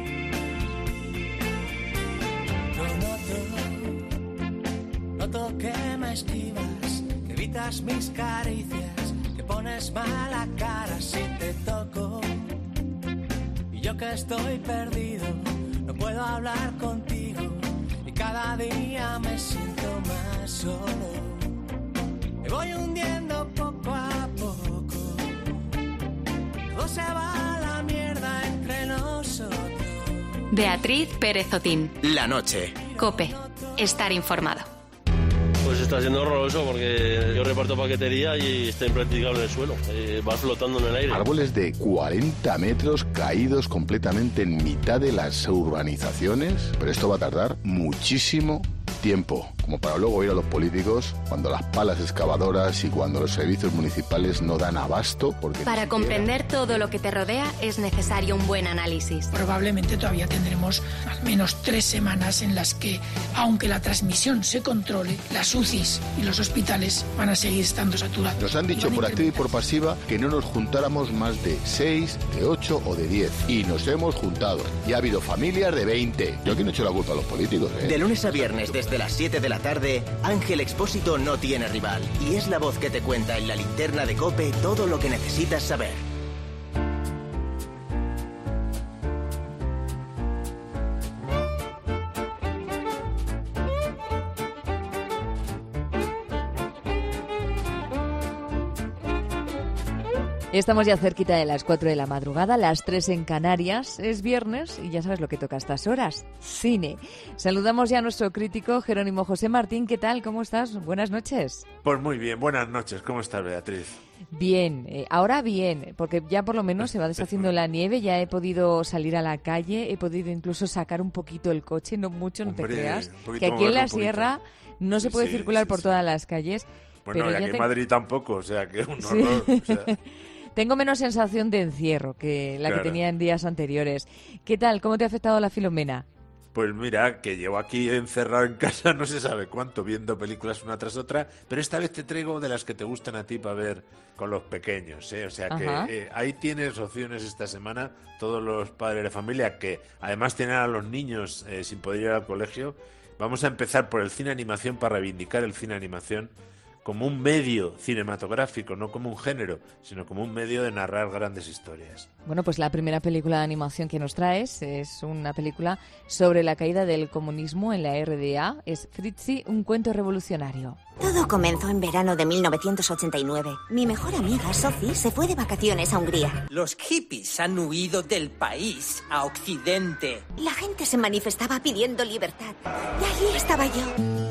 Noto que me esquivas, que evitas mis caricias, que pones mala cara si te toco. Y yo que estoy perdido, no puedo hablar contigo. Y cada día me siento más solo. Me voy hundiendo poco a poco. Todo se va a la mierda entre nosotros. Beatriz Pérez Otín. La noche. COPE. Estar informado. Pues está siendo horroroso porque yo reparto paquetería y está impracticable en el suelo. Va flotando en el aire. Árboles de 40 metros caídos completamente en mitad de las urbanizaciones. Pero esto va a tardar muchísimo tiempo, como para luego ir a los políticos cuando las palas excavadoras y cuando los servicios municipales no dan abasto. Para comprender todo lo que te rodea es necesario un buen análisis. Probablemente todavía tendremos al menos 3 semanas en las que, aunque la transmisión se controle, las UCIs y los hospitales van a seguir estando saturados. Nos han dicho por activa y por pasiva que no nos juntáramos más de 6, de 8 o de 10. Y nos hemos juntado. Y ha habido familias de 20. Yo aquí no he hecho la culpa a los políticos, ¿eh? De lunes a viernes desde las 7 de la tarde, Ángel Expósito no tiene rival y es la voz que te cuenta en la linterna de COPE todo lo que necesitas saber. Estamos ya cerquita de las 4 de la madrugada, las 3 en Canarias. Es viernes y ya sabes lo que toca a estas horas, cine. Saludamos ya a nuestro crítico Jerónimo José Martín. ¿Qué tal? ¿Cómo estás? Buenas noches. Pues muy bien, buenas noches. ¿Cómo estás, Beatriz? Bien, ahora bien, porque ya por lo menos se va deshaciendo la nieve, ya he podido salir a la calle, he podido incluso sacar un poquito el coche, no mucho, no te creas, que aquí en la sierra no se puede circular por todas las calles. Bueno, pero y aquí en Madrid tampoco, o sea, que es un horror. O sea. Tengo menos sensación de encierro que la que tenía en días anteriores. ¿Qué tal? ¿Cómo te ha afectado la Filomena? Pues mira, que llevo aquí encerrado en casa no se sabe cuánto, viendo películas una tras otra, pero esta vez te traigo de las que te gustan a ti para ver con los pequeños, ¿eh? O sea que ahí tienes opciones esta semana, todos los padres de familia que además tienen a los niños sin poder ir al colegio. Vamos a empezar por el cine animación para reivindicar el cine animación como un medio cinematográfico, no como un género, sino como un medio de narrar grandes historias. Bueno, pues la primera película de animación que nos traes es una película sobre la caída del comunismo en la RDA. Es Fritzi, un cuento revolucionario. Todo comenzó en verano de 1989. Mi mejor amiga, Sophie, se fue de vacaciones a Hungría. Los hippies han huido del país a Occidente. La gente se manifestaba pidiendo libertad. Y allí estaba yo.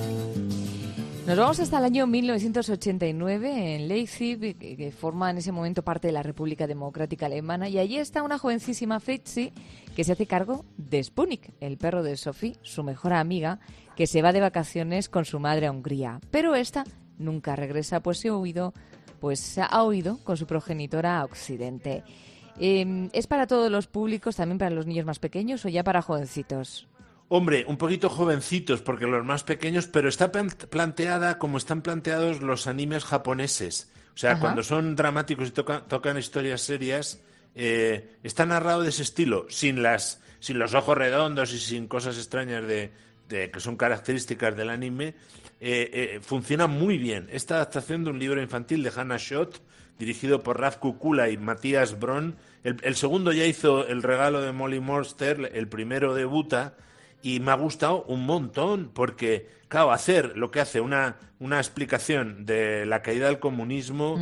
Nos vamos hasta el año 1989 en Leipzig, que forma en ese momento parte de la República Democrática Alemana, y allí está una jovencísima Fritzi que se hace cargo de Spunik, el perro de Sophie, su mejor amiga, que se va de vacaciones con su madre a Hungría. Pero esta nunca regresa, pues se ha huido con su progenitora a Occidente. ¿Es para todos los públicos, también para los niños más pequeños o ya para jovencitos? Hombre, un poquito jovencitos, porque los más pequeños, pero está planteada como están planteados los animes japoneses. O sea, cuando son dramáticos y tocan historias serias, está narrado de ese estilo, sin los ojos redondos y sin cosas extrañas que son características del anime. Funciona muy bien. Esta adaptación de un libro infantil de Hannah Schott, dirigido por Raf Kukula y Matthias Bronn. El segundo ya hizo El regalo de Molly Morster, el primero debuta. Y me ha gustado un montón porque, claro, hacer lo que hace una explicación de la caída del comunismo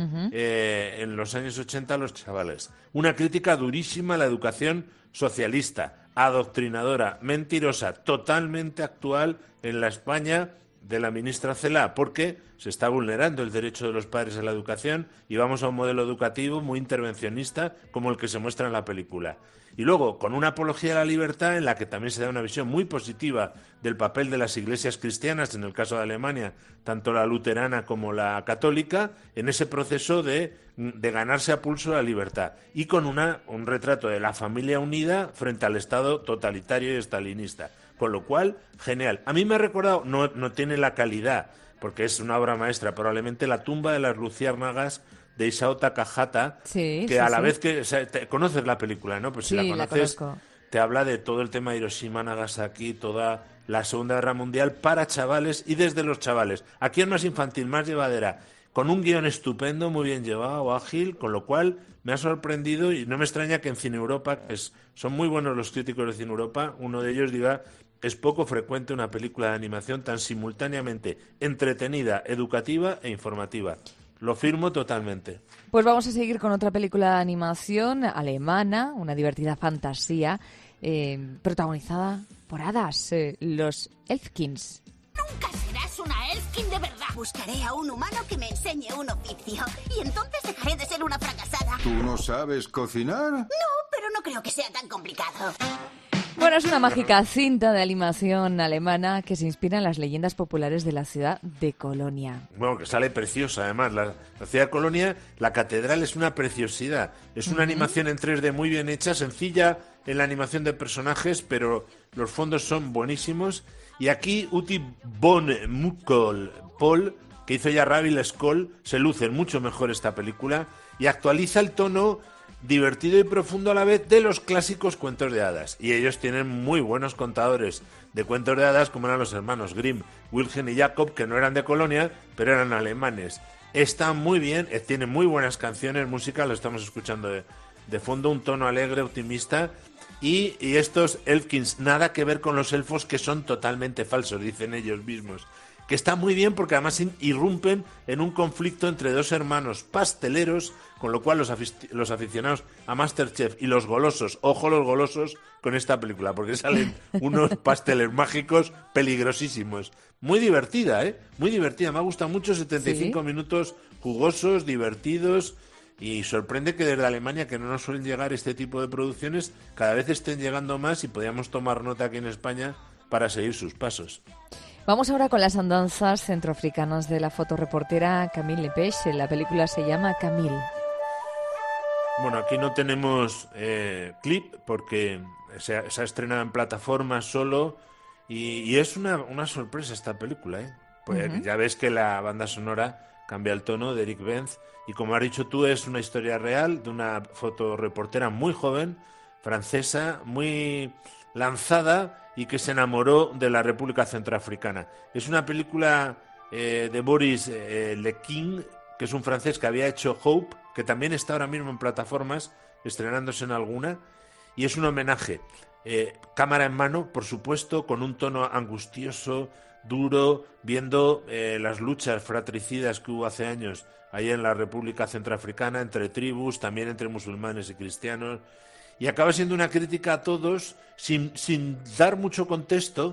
en los años 80 a los chavales. Una crítica durísima a la educación socialista, adoctrinadora, mentirosa, totalmente actual en la España de la ministra Celaá, porque se está vulnerando el derecho de los padres a la educación y vamos a un modelo educativo muy intervencionista como el que se muestra en la película. Y luego, con una apología a la libertad en la que también se da una visión muy positiva del papel de las iglesias cristianas, en el caso de Alemania, tanto la luterana como la católica, en ese proceso de ganarse a pulso la libertad. Y con un retrato de la familia unida frente al Estado totalitario y estalinista. Con lo cual, genial. A mí me ha recordado, no tiene la calidad, porque es una obra maestra, probablemente La tumba de las luciérnagas de Isao Takahata, vez que... O sea, conoces la película, ¿no? Pues si la conoces, te habla de todo el tema de Hiroshima, Nagasaki, toda la Segunda Guerra Mundial para chavales y desde los chavales. Aquí es más infantil, más llevadera, con un guión estupendo, muy bien llevado, ágil, con lo cual me ha sorprendido y no me extraña que en Cine Europa, son muy buenos los críticos de Cine Europa, uno de ellos diga: es poco frecuente una película de animación tan simultáneamente entretenida, educativa e informativa. Lo firmo totalmente. Pues vamos a seguir con otra película de animación alemana, una divertida fantasía, protagonizada por hadas, los Elfkins. Nunca serás una Elfkin de verdad. Buscaré a un humano que me enseñe un oficio. Y entonces dejaré de ser una fracasada. ¿Tú no sabes cocinar? No, pero no creo que sea tan complicado. Bueno, es una mágica cinta de animación alemana que se inspira en las leyendas populares de la ciudad de Colonia. Bueno, que sale preciosa, además. La ciudad de Colonia, la catedral es una preciosidad. Es una animación en 3D muy bien hecha, sencilla en la animación de personajes, pero los fondos son buenísimos. Y aquí Uti von Paul, que hizo ya Rabil Skoll, se luce mucho mejor esta película y actualiza el tono divertido y profundo a la vez de los clásicos cuentos de hadas. Y ellos tienen muy buenos contadores de cuentos de hadas, como eran los hermanos Grimm, Wilhelm y Jacob, que no eran de Colonia, pero eran alemanes. Está muy bien, tiene muy buenas canciones, música, lo estamos escuchando de fondo, un tono alegre, optimista. Y estos Elfkins, nada que ver con los elfos, que son totalmente falsos, dicen ellos mismos. Que está muy bien porque además irrumpen en un conflicto entre dos hermanos pasteleros, con lo cual los aficionados a MasterChef y los golosos, ojo los golosos con esta película, porque salen unos pasteles mágicos peligrosísimos. Muy divertida, muy divertida, me ha gustado mucho, 75 minutos jugosos, divertidos, y sorprende que desde Alemania, que no nos suelen llegar este tipo de producciones, cada vez estén llegando más y podíamos tomar nota aquí en España para seguir sus pasos. Vamos ahora con las andanzas centroafricanas de la fotoreportera Camille Lepage. La película se llama Camille. Bueno, aquí no tenemos clip porque se ha estrenado en plataformas solo y es una sorpresa esta película. Pues ya ves que la banda sonora cambia el tono de Eric Benz y, como has dicho tú, es una historia real de una fotoreportera muy joven, francesa, muy lanzada y que se enamoró de la República Centroafricana. Es una película de Boris Lequin, que es un francés que había hecho Hope, que también está ahora mismo en plataformas, estrenándose en alguna, y es un homenaje. Cámara en mano, por supuesto, con un tono angustioso, duro, viendo las luchas fratricidas que hubo hace años ahí en la República Centroafricana, entre tribus, también entre musulmanes y cristianos, y acaba siendo una crítica a todos, sin dar mucho contexto,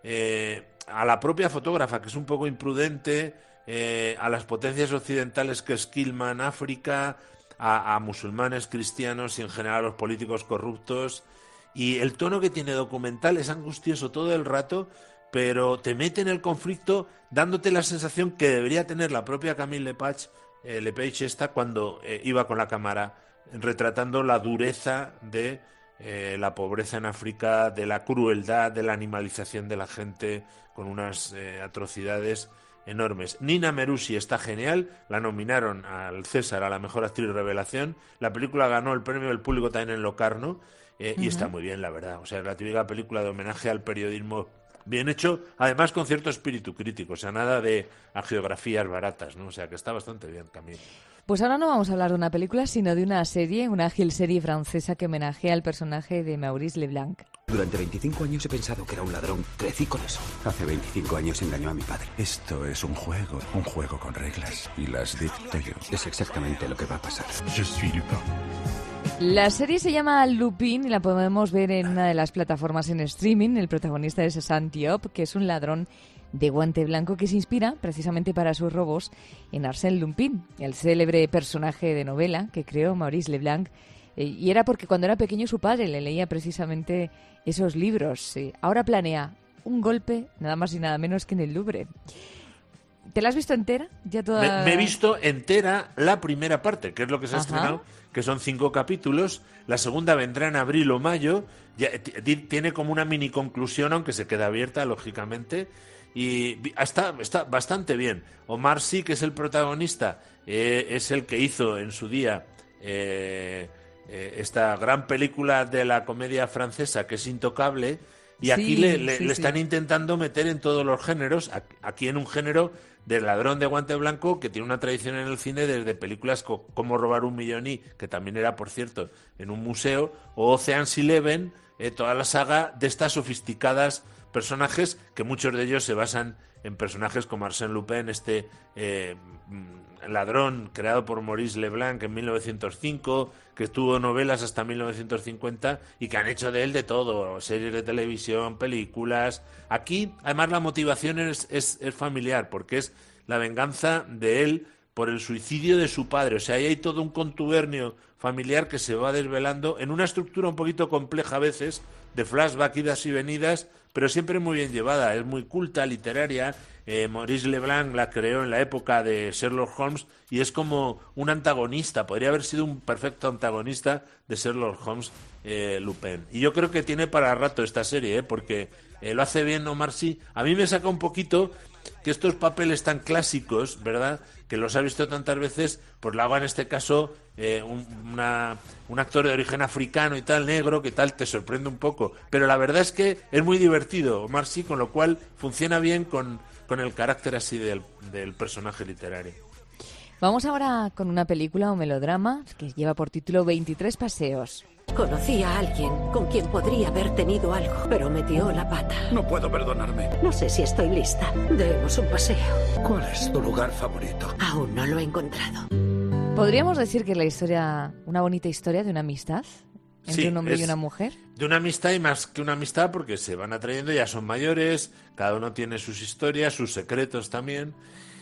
a la propia fotógrafa, que es un poco imprudente, a las potencias occidentales que esquilman África, a musulmanes, cristianos y en general a los políticos corruptos. Y el tono que tiene documental es angustioso todo el rato, pero te mete en el conflicto dándote la sensación que debería tener la propia Camille Lepage esta cuando iba con la cámara retratando la dureza de la pobreza en África, de la crueldad, de la animalización de la gente con unas atrocidades enormes. Nina Merusi está genial, la nominaron al César a la mejor actriz revelación, la película ganó el premio del público también en Locarno, y está muy bien, la verdad. O sea, es la típica película de homenaje al periodismo bien hecho, además con cierto espíritu crítico, o sea, nada de hagiografías baratas, ¿no? O sea, que está bastante bien también. Pues ahora no vamos a hablar de una película, sino de una serie, una ágil serie francesa que homenajea al personaje de Maurice Leblanc. Durante 25 años he pensado que era un ladrón. Crecí con eso. Hace 25 años engañó a mi padre. Esto es un juego con reglas, y las dicto yo. Es exactamente lo que va a pasar. Je suis Lupin. La serie se llama Lupin y la podemos ver en una de las plataformas en streaming. El protagonista es Cézanne Diop, que es un ladrón de guante blanco que se inspira precisamente para sus robos en Arsène Lupin, el célebre personaje de novela que creó Maurice Leblanc. Y era porque cuando era pequeño su padre le leía precisamente esos libros. Ahora planea un golpe nada más y nada menos que en el Louvre. ¿Te la has visto entera? Ya toda... Me he visto entera la primera parte, que es lo que se ha estrenado, que son 5 capítulos. La segunda vendrá en abril o mayo. Ya, tiene como una mini conclusión, aunque se queda abierta, lógicamente. Y está bastante bien. Omar Sy, que es el protagonista, es el que hizo en su día esta gran película de la comedia francesa, que es Intocable. Y aquí le están intentando meter en todos los géneros, aquí en un género del ladrón de guante blanco que tiene una tradición en el cine desde películas como Robar un millón y, que también era, por cierto, en un museo, o Ocean's 11, toda la saga de estas sofisticadas personajes, que muchos de ellos se basan en personajes como Arsène Lupin, este ladrón creado por Maurice Leblanc en 1905, que tuvo novelas hasta 1950 y que han hecho de él de todo, series de televisión, películas. Aquí, además, la motivación es familiar, porque es la venganza de él por el suicidio de su padre. O sea, ahí hay todo un contubernio familiar que se va desvelando en una estructura un poquito compleja a veces, de flashback, idas y venidas, pero siempre muy bien llevada. Es muy culta, literaria. Maurice Leblanc la creó en la época de Sherlock Holmes y es como un antagonista. Podría haber sido un perfecto antagonista de Sherlock Holmes, Lupin. Y yo creo que tiene para rato esta serie, porque lo hace bien Omar Sy. A mí me saca un poquito que estos papeles tan clásicos, ¿verdad?, que los ha visto tantas veces, pues lo haga en este caso un actor de origen africano y tal, negro, que tal, te sorprende un poco. Pero la verdad es que es muy divertido Omar Sy, con lo cual funciona bien con el carácter así del personaje literario. Vamos ahora con una película o melodrama que lleva por título 23 paseos. Conocí a alguien con quien podría haber tenido algo, pero metió la pata. No puedo perdonarme. No sé si estoy lista. Demos un paseo. ¿Cuál es tu lugar favorito? Aún no lo he encontrado. ¿Podríamos decir que la historia, una bonita historia de una amistad entre un hombre y una mujer? De una amistad, y más que una amistad, porque se van atrayendo, ya son mayores, cada uno tiene sus historias, sus secretos también.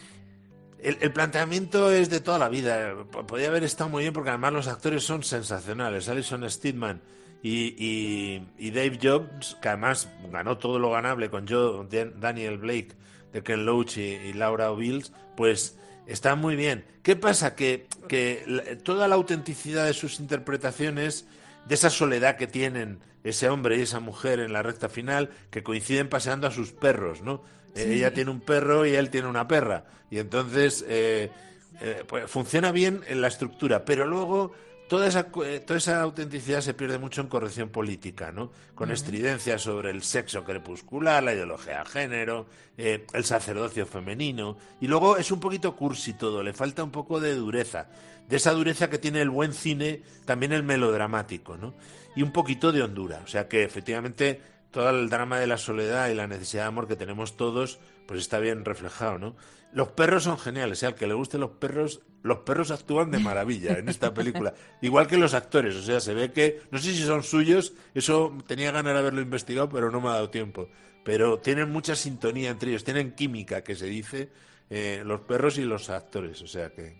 El planteamiento es de toda la vida. Podría haber estado muy bien porque además los actores son sensacionales. Alison Steadman y Dave Jobs, que además ganó todo lo ganable con Daniel Blake de Ken Loach y Laura O'Bills, pues está muy bien. ¿Qué pasa? Que toda la autenticidad de sus interpretaciones, de esa soledad que tienen ese hombre y esa mujer en la recta final, que coinciden paseando a sus perros, ¿no? Sí. Ella tiene un perro y él tiene una perra. Y entonces pues funciona bien en la estructura. Pero luego toda esa autenticidad se pierde mucho en corrección política, ¿no? Con estridencias sobre el sexo crepuscular, la ideología de género, el sacerdocio femenino, y luego es un poquito cursi todo, le falta un poco de dureza, de esa dureza que tiene el buen cine, también el melodramático, ¿no? Y un poquito de hondura, o sea que efectivamente todo el drama de la soledad y la necesidad de amor que tenemos todos, pues está bien reflejado, ¿no? Los perros son geniales, al que le gusten los perros actúan de maravilla en esta película, igual que los actores, o sea, se ve que, no sé si son suyos, eso tenía ganas de haberlo investigado, pero no me ha dado tiempo, pero tienen mucha sintonía entre ellos, tienen química, que se dice, los perros y los actores, o sea que...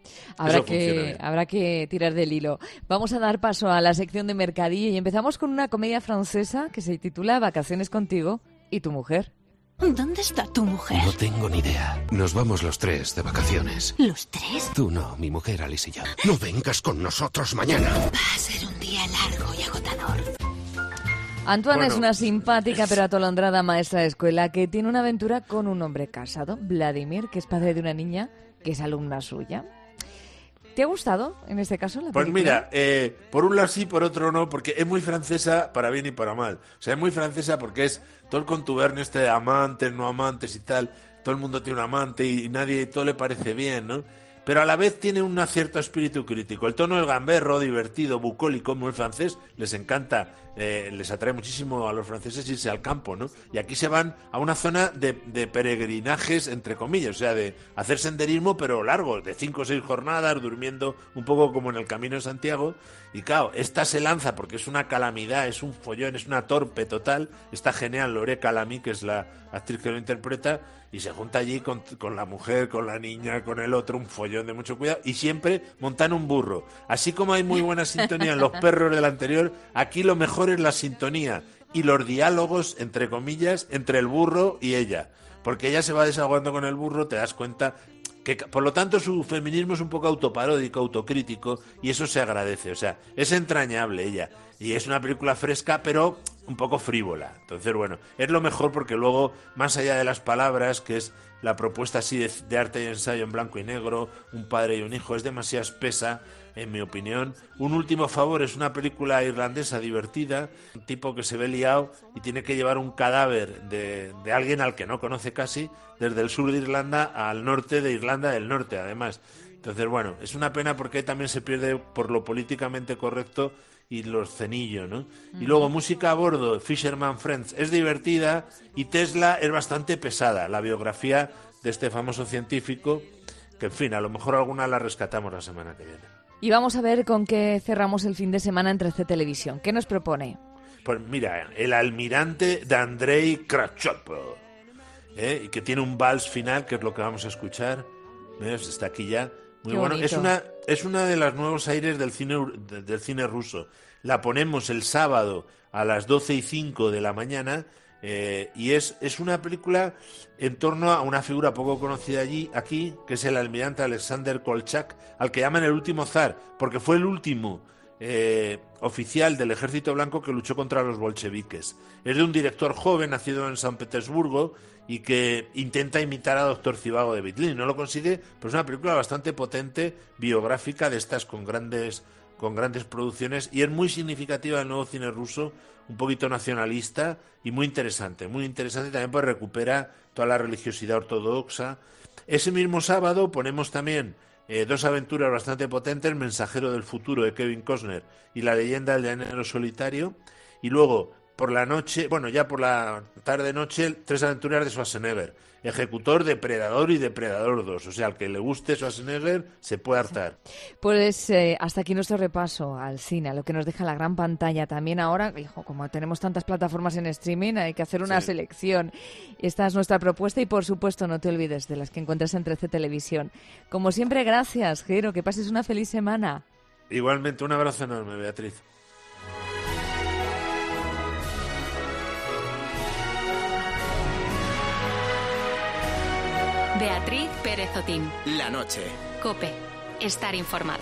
Habrá que tirar del hilo. Vamos a dar paso a la sección de mercadillo y empezamos con una comedia francesa que se titula Vacaciones contigo y tu mujer. ¿Dónde está tu mujer? No tengo ni idea. Nos vamos los 3 de vacaciones. ¿Los 3? Tú no, mi mujer Alice y yo. No vengas con nosotros mañana. Va a ser un día largo y agotador. Antoine es una simpática pero atolondrada maestra de escuela que tiene una aventura con un hombre casado, Vladimir, que es padre de una niña que es alumna suya. ¿Te ha gustado, en este caso, la película? Pues mira, por un lado sí, por otro no, porque es muy francesa para bien y para mal. O sea, es muy francesa porque es todo el contubernio este de amantes, no amantes y tal. Todo el mundo tiene un amante y nadie, todo le parece bien, ¿no? Pero a la vez tiene un cierto espíritu crítico. El tono del gamberro, divertido, bucólico, muy francés, les encanta, les atrae muchísimo a los franceses irse al campo, ¿no? Y aquí se van a una zona de peregrinajes, entre comillas, o sea, de hacer senderismo, pero largo, de 5 o 6 jornadas, durmiendo un poco como en el Camino de Santiago. Y claro, esta se lanza porque es una calamidad, es un follón, es una torpe total. Está genial Lore Calamy, que es la actriz que lo interpreta, y se junta allí con la mujer, con la niña, con el otro, un follón de mucho cuidado, y siempre montan un burro. Así como hay muy buena sintonía en Los perros del anterior, aquí lo mejor es la sintonía y los diálogos, entre comillas, entre el burro y ella. Porque ella se va desahogando con el burro, te das cuenta que, por lo tanto, su feminismo es un poco autoparódico, autocrítico, y eso se agradece. O sea, es entrañable ella. Y es una película fresca, pero un poco frívola. Entonces, bueno, es lo mejor porque luego, más allá de las palabras, que es la propuesta así de arte y ensayo en blanco y negro, un padre y un hijo, es demasiado espesa, en mi opinión. Un último favor, es una película irlandesa divertida, un tipo que se ve liado y tiene que llevar un cadáver de alguien al que no conoce casi, desde el sur de Irlanda al norte de Irlanda del Norte, además. Entonces, bueno, es una pena porque también se pierde por lo políticamente correcto y los cenillos, ¿no? Y luego música a bordo, Fisherman Friends, es divertida, y Tesla es bastante pesada, la biografía de este famoso científico, que en fin, a lo mejor alguna la rescatamos la semana que viene. Y vamos a ver con qué cerramos el fin de semana en 13 Televisión. ¿Qué nos propone? Pues mira, El almirante de Andrei Krachov, y que tiene un vals final, que es lo que vamos a escuchar. Está aquí ya. Muy Qué bueno. bonito. Es una de los nuevos aires del cine ruso. La ponemos el sábado a las 12:05 de la mañana, y es una película en torno a una figura poco conocida aquí, que es el almirante Alexander Kolchak, al que llaman el último zar, porque fue el último oficial del Ejército Blanco que luchó contra los bolcheviques. Es de un director joven, nacido en San Petersburgo, y que intenta imitar a Doctor Zhivago de Bitlin. No lo consigue, pero es una película bastante potente, biográfica, de estas con grandes producciones, y es muy significativa del nuevo cine ruso, un poquito nacionalista y muy interesante también, pues recupera toda la religiosidad ortodoxa. Ese mismo sábado ponemos también dos aventuras bastante potentes, El mensajero del futuro de Kevin Costner y La leyenda del llanero solitario, y luego por la noche, bueno, ya por la tarde-noche, 3 aventuras de Schwarzenegger, Ejecutor, Depredador y Depredador 2. O sea, al que le guste Schwarzenegger se puede hartar. Pues hasta aquí nuestro repaso al cine, a lo que nos deja la gran pantalla. También ahora, hijo, como tenemos tantas plataformas en streaming, hay que hacer una selección. Esta es nuestra propuesta y, por supuesto, no te olvides de las que encuentras en 13 Televisión. Como siempre, gracias, Jero. Que pases una feliz semana. Igualmente, un abrazo enorme, Beatriz. Beatriz Pérez Otín. La noche. COPE. Estar informado.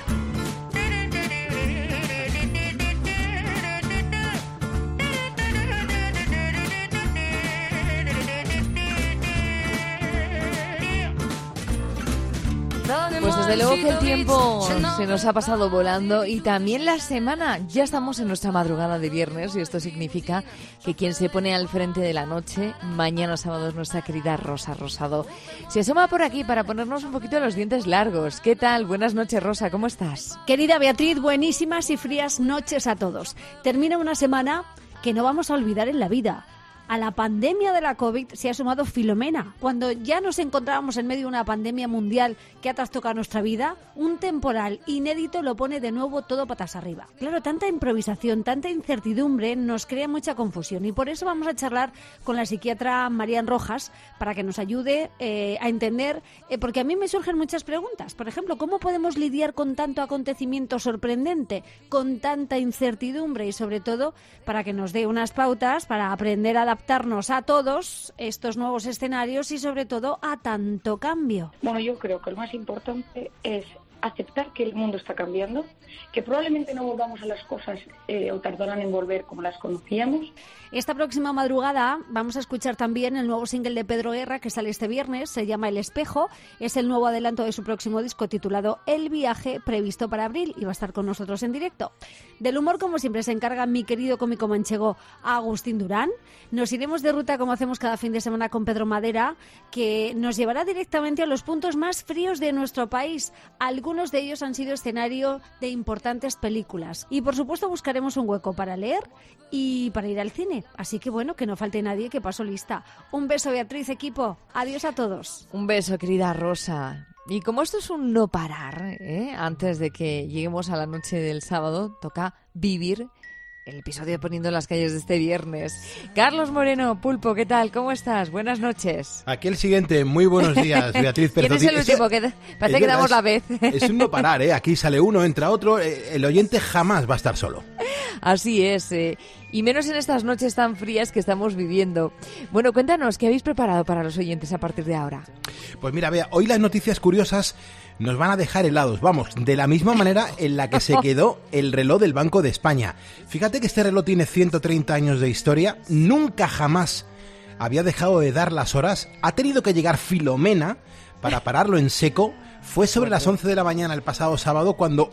Pues desde luego que el tiempo se nos ha pasado volando y también la semana. Ya estamos en nuestra madrugada de viernes y esto significa que quien se pone al frente de la noche, mañana sábado, es nuestra querida Rosa Rosado. Se asoma por aquí para ponernos un poquito los dientes largos. ¿Qué tal? Buenas noches, Rosa, ¿cómo estás? Querida Beatriz, buenísimas y frías noches a todos. Termina una semana que no vamos a olvidar en la vida. A la pandemia de la COVID se ha sumado Filomena. Cuando ya nos encontrábamos en medio de una pandemia mundial que ha trastocado nuestra vida, un temporal inédito lo pone de nuevo todo patas arriba. Claro, tanta improvisación, tanta incertidumbre nos crea mucha confusión y por eso vamos a charlar con la psiquiatra Marian Rojas para que nos ayude a entender, porque a mí me surgen muchas preguntas. Por ejemplo, ¿cómo podemos lidiar con tanto acontecimiento sorprendente, con tanta incertidumbre y sobre todo para que nos dé unas pautas para aprender a adaptarnos a todos estos nuevos escenarios y sobre todo a tanto cambio? Bueno, yo creo que lo más importante es aceptar que el mundo está cambiando, que probablemente no volvamos a las cosas o tardarán en volver como las conocíamos. Esta próxima madrugada vamos a escuchar también el nuevo single de Pedro Guerra que sale este viernes, se llama El Espejo, es el nuevo adelanto de su próximo disco titulado El Viaje, previsto para abril y va a estar con nosotros en directo. Del humor, como siempre, se encarga mi querido cómico manchego Agustín Durán. Nos iremos de ruta como hacemos cada fin de semana con Pedro Madera, que nos llevará directamente a los puntos más fríos de nuestro país. Algunos de ellos han sido escenario de importantes películas. Y por supuesto buscaremos un hueco para leer y para ir al cine. Así que bueno, que no falte nadie, que paso lista. Un beso, Beatriz, equipo. Adiós a todos. Un beso, querida Rosa. Y como esto es un no parar, antes de que lleguemos a la noche del sábado, toca vivir el episodio Poniendo las calles de este viernes. Carlos Moreno, Pulpo, ¿qué tal? ¿Cómo estás? Buenas noches. Aquí el siguiente. Muy buenos días, Beatriz Perzotti. ¿Quién es el último? Parece que damos la vez. Es un no parar, ¿eh? Aquí sale uno, entra otro. El oyente jamás va a estar solo. Así es, y menos en estas noches tan frías que estamos viviendo. Bueno, cuéntanos, ¿qué habéis preparado para los oyentes a partir de ahora? Pues mira, Bea, hoy las noticias curiosas nos van a dejar helados, vamos, de la misma manera en la que se quedó el reloj del Banco de España. Fíjate que este reloj tiene 130 años de historia, nunca jamás había dejado de dar las horas, ha tenido que llegar Filomena para pararlo en seco, fue sobre las 11 de la mañana el pasado sábado cuando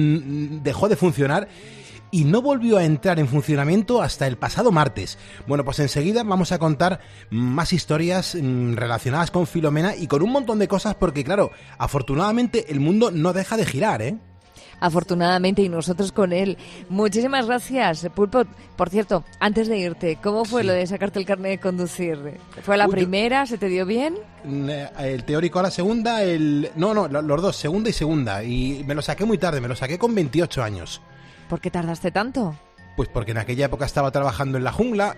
dejó de funcionar y no volvió a entrar en funcionamiento hasta el pasado martes. Bueno, pues enseguida vamos a contar más historias relacionadas con Filomena y con un montón de cosas porque, claro, afortunadamente el mundo no deja de girar, ¿eh? Afortunadamente, y nosotros con él. Muchísimas gracias, Pulpo. Por cierto, antes de irte, ¿cómo fue lo de sacarte el carnet de conducir? ¿Fue la primera? ¿Se te dio bien? El teórico a la segunda, los dos, segunda y segunda. Y me lo saqué muy tarde, me lo saqué con 28 años. ¿Por qué tardaste tanto? Pues porque en aquella época estaba trabajando en la jungla,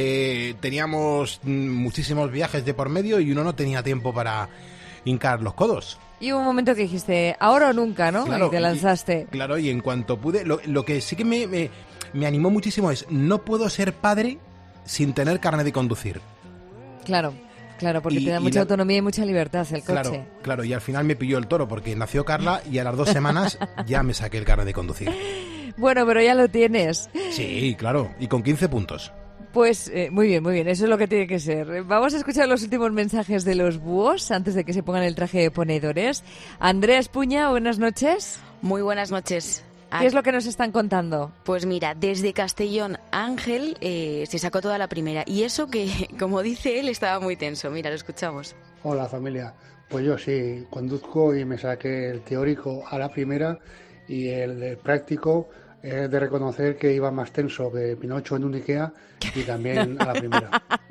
teníamos muchísimos viajes de por medio y uno no tenía tiempo para hincar los codos. Y hubo un momento que dijiste, ahora o nunca, ¿no? Claro, y te lanzaste. Claro, y en cuanto pude, lo que sí que me animó muchísimo es, no puedo ser padre sin tener carnet de conducir. Claro, porque te da mucha autonomía y mucha libertad el coche. Claro, y al final me pilló el toro porque nació Carla y a las 2 semanas ya me saqué el carnet de conducir. Bueno, pero ya lo tienes. Sí, claro, y con 15 puntos. Pues muy bien, eso es lo que tiene que ser. Vamos a escuchar los últimos mensajes de los búhos antes de que se pongan el traje de ponedores. Andrea Espuña, buenas noches. Muy buenas noches. ¿Qué es lo que nos están contando? Pues mira, desde Castellón, Ángel se sacó toda la primera. Y eso que, como dice él, estaba muy tenso. Mira, lo escuchamos. Hola, familia. Pues yo sí, conduzco y me saqué el teórico a la primera y el práctico de reconocer que iba más tenso que Pinocho en un Ikea y también a la primera.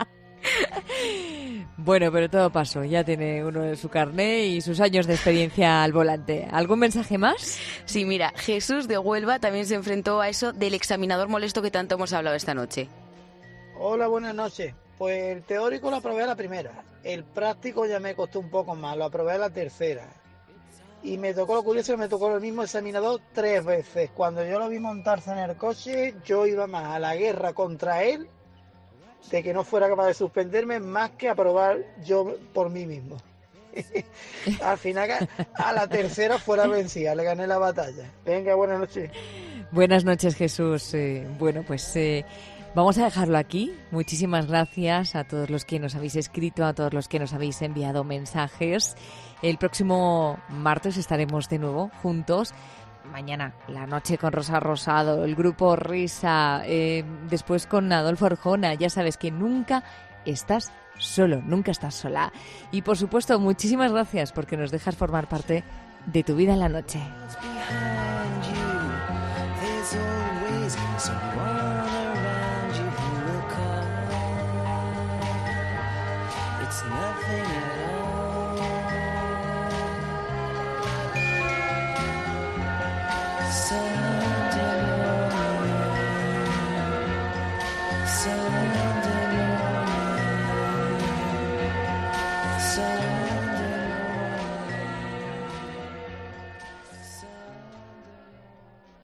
Bueno, pero todo pasó. Ya tiene uno su carné y sus años de experiencia al volante. ¿Algún mensaje más? Sí, mira, Jesús de Huelva también se enfrentó a eso del examinador molesto que tanto hemos hablado esta noche. Hola, buenas noches. Pues el teórico lo aprobé a la primera. El práctico ya me costó un poco más, lo aprobé a la tercera. Y me tocó, lo curioso, que me tocó el mismo examinador 3 veces. Cuando yo lo vi montarse en el coche, yo iba más a la guerra contra él, de que no fuera capaz de suspenderme, más que aprobar yo por mí mismo. Al final, a la tercera fuera vencida, le gané la batalla. Venga, buenas noches. Buenas noches, Jesús. Bueno, pues Vamos a dejarlo aquí. Muchísimas gracias a todos los que nos habéis escrito, a todos los que nos habéis enviado mensajes. El próximo martes estaremos de nuevo juntos. Mañana, La Noche con Rosa Rosado, el grupo Risa, después con Adolfo Arjona. Ya sabes que nunca estás solo, nunca estás sola. Y por supuesto, muchísimas gracias porque nos dejas formar parte de tu vida en la noche.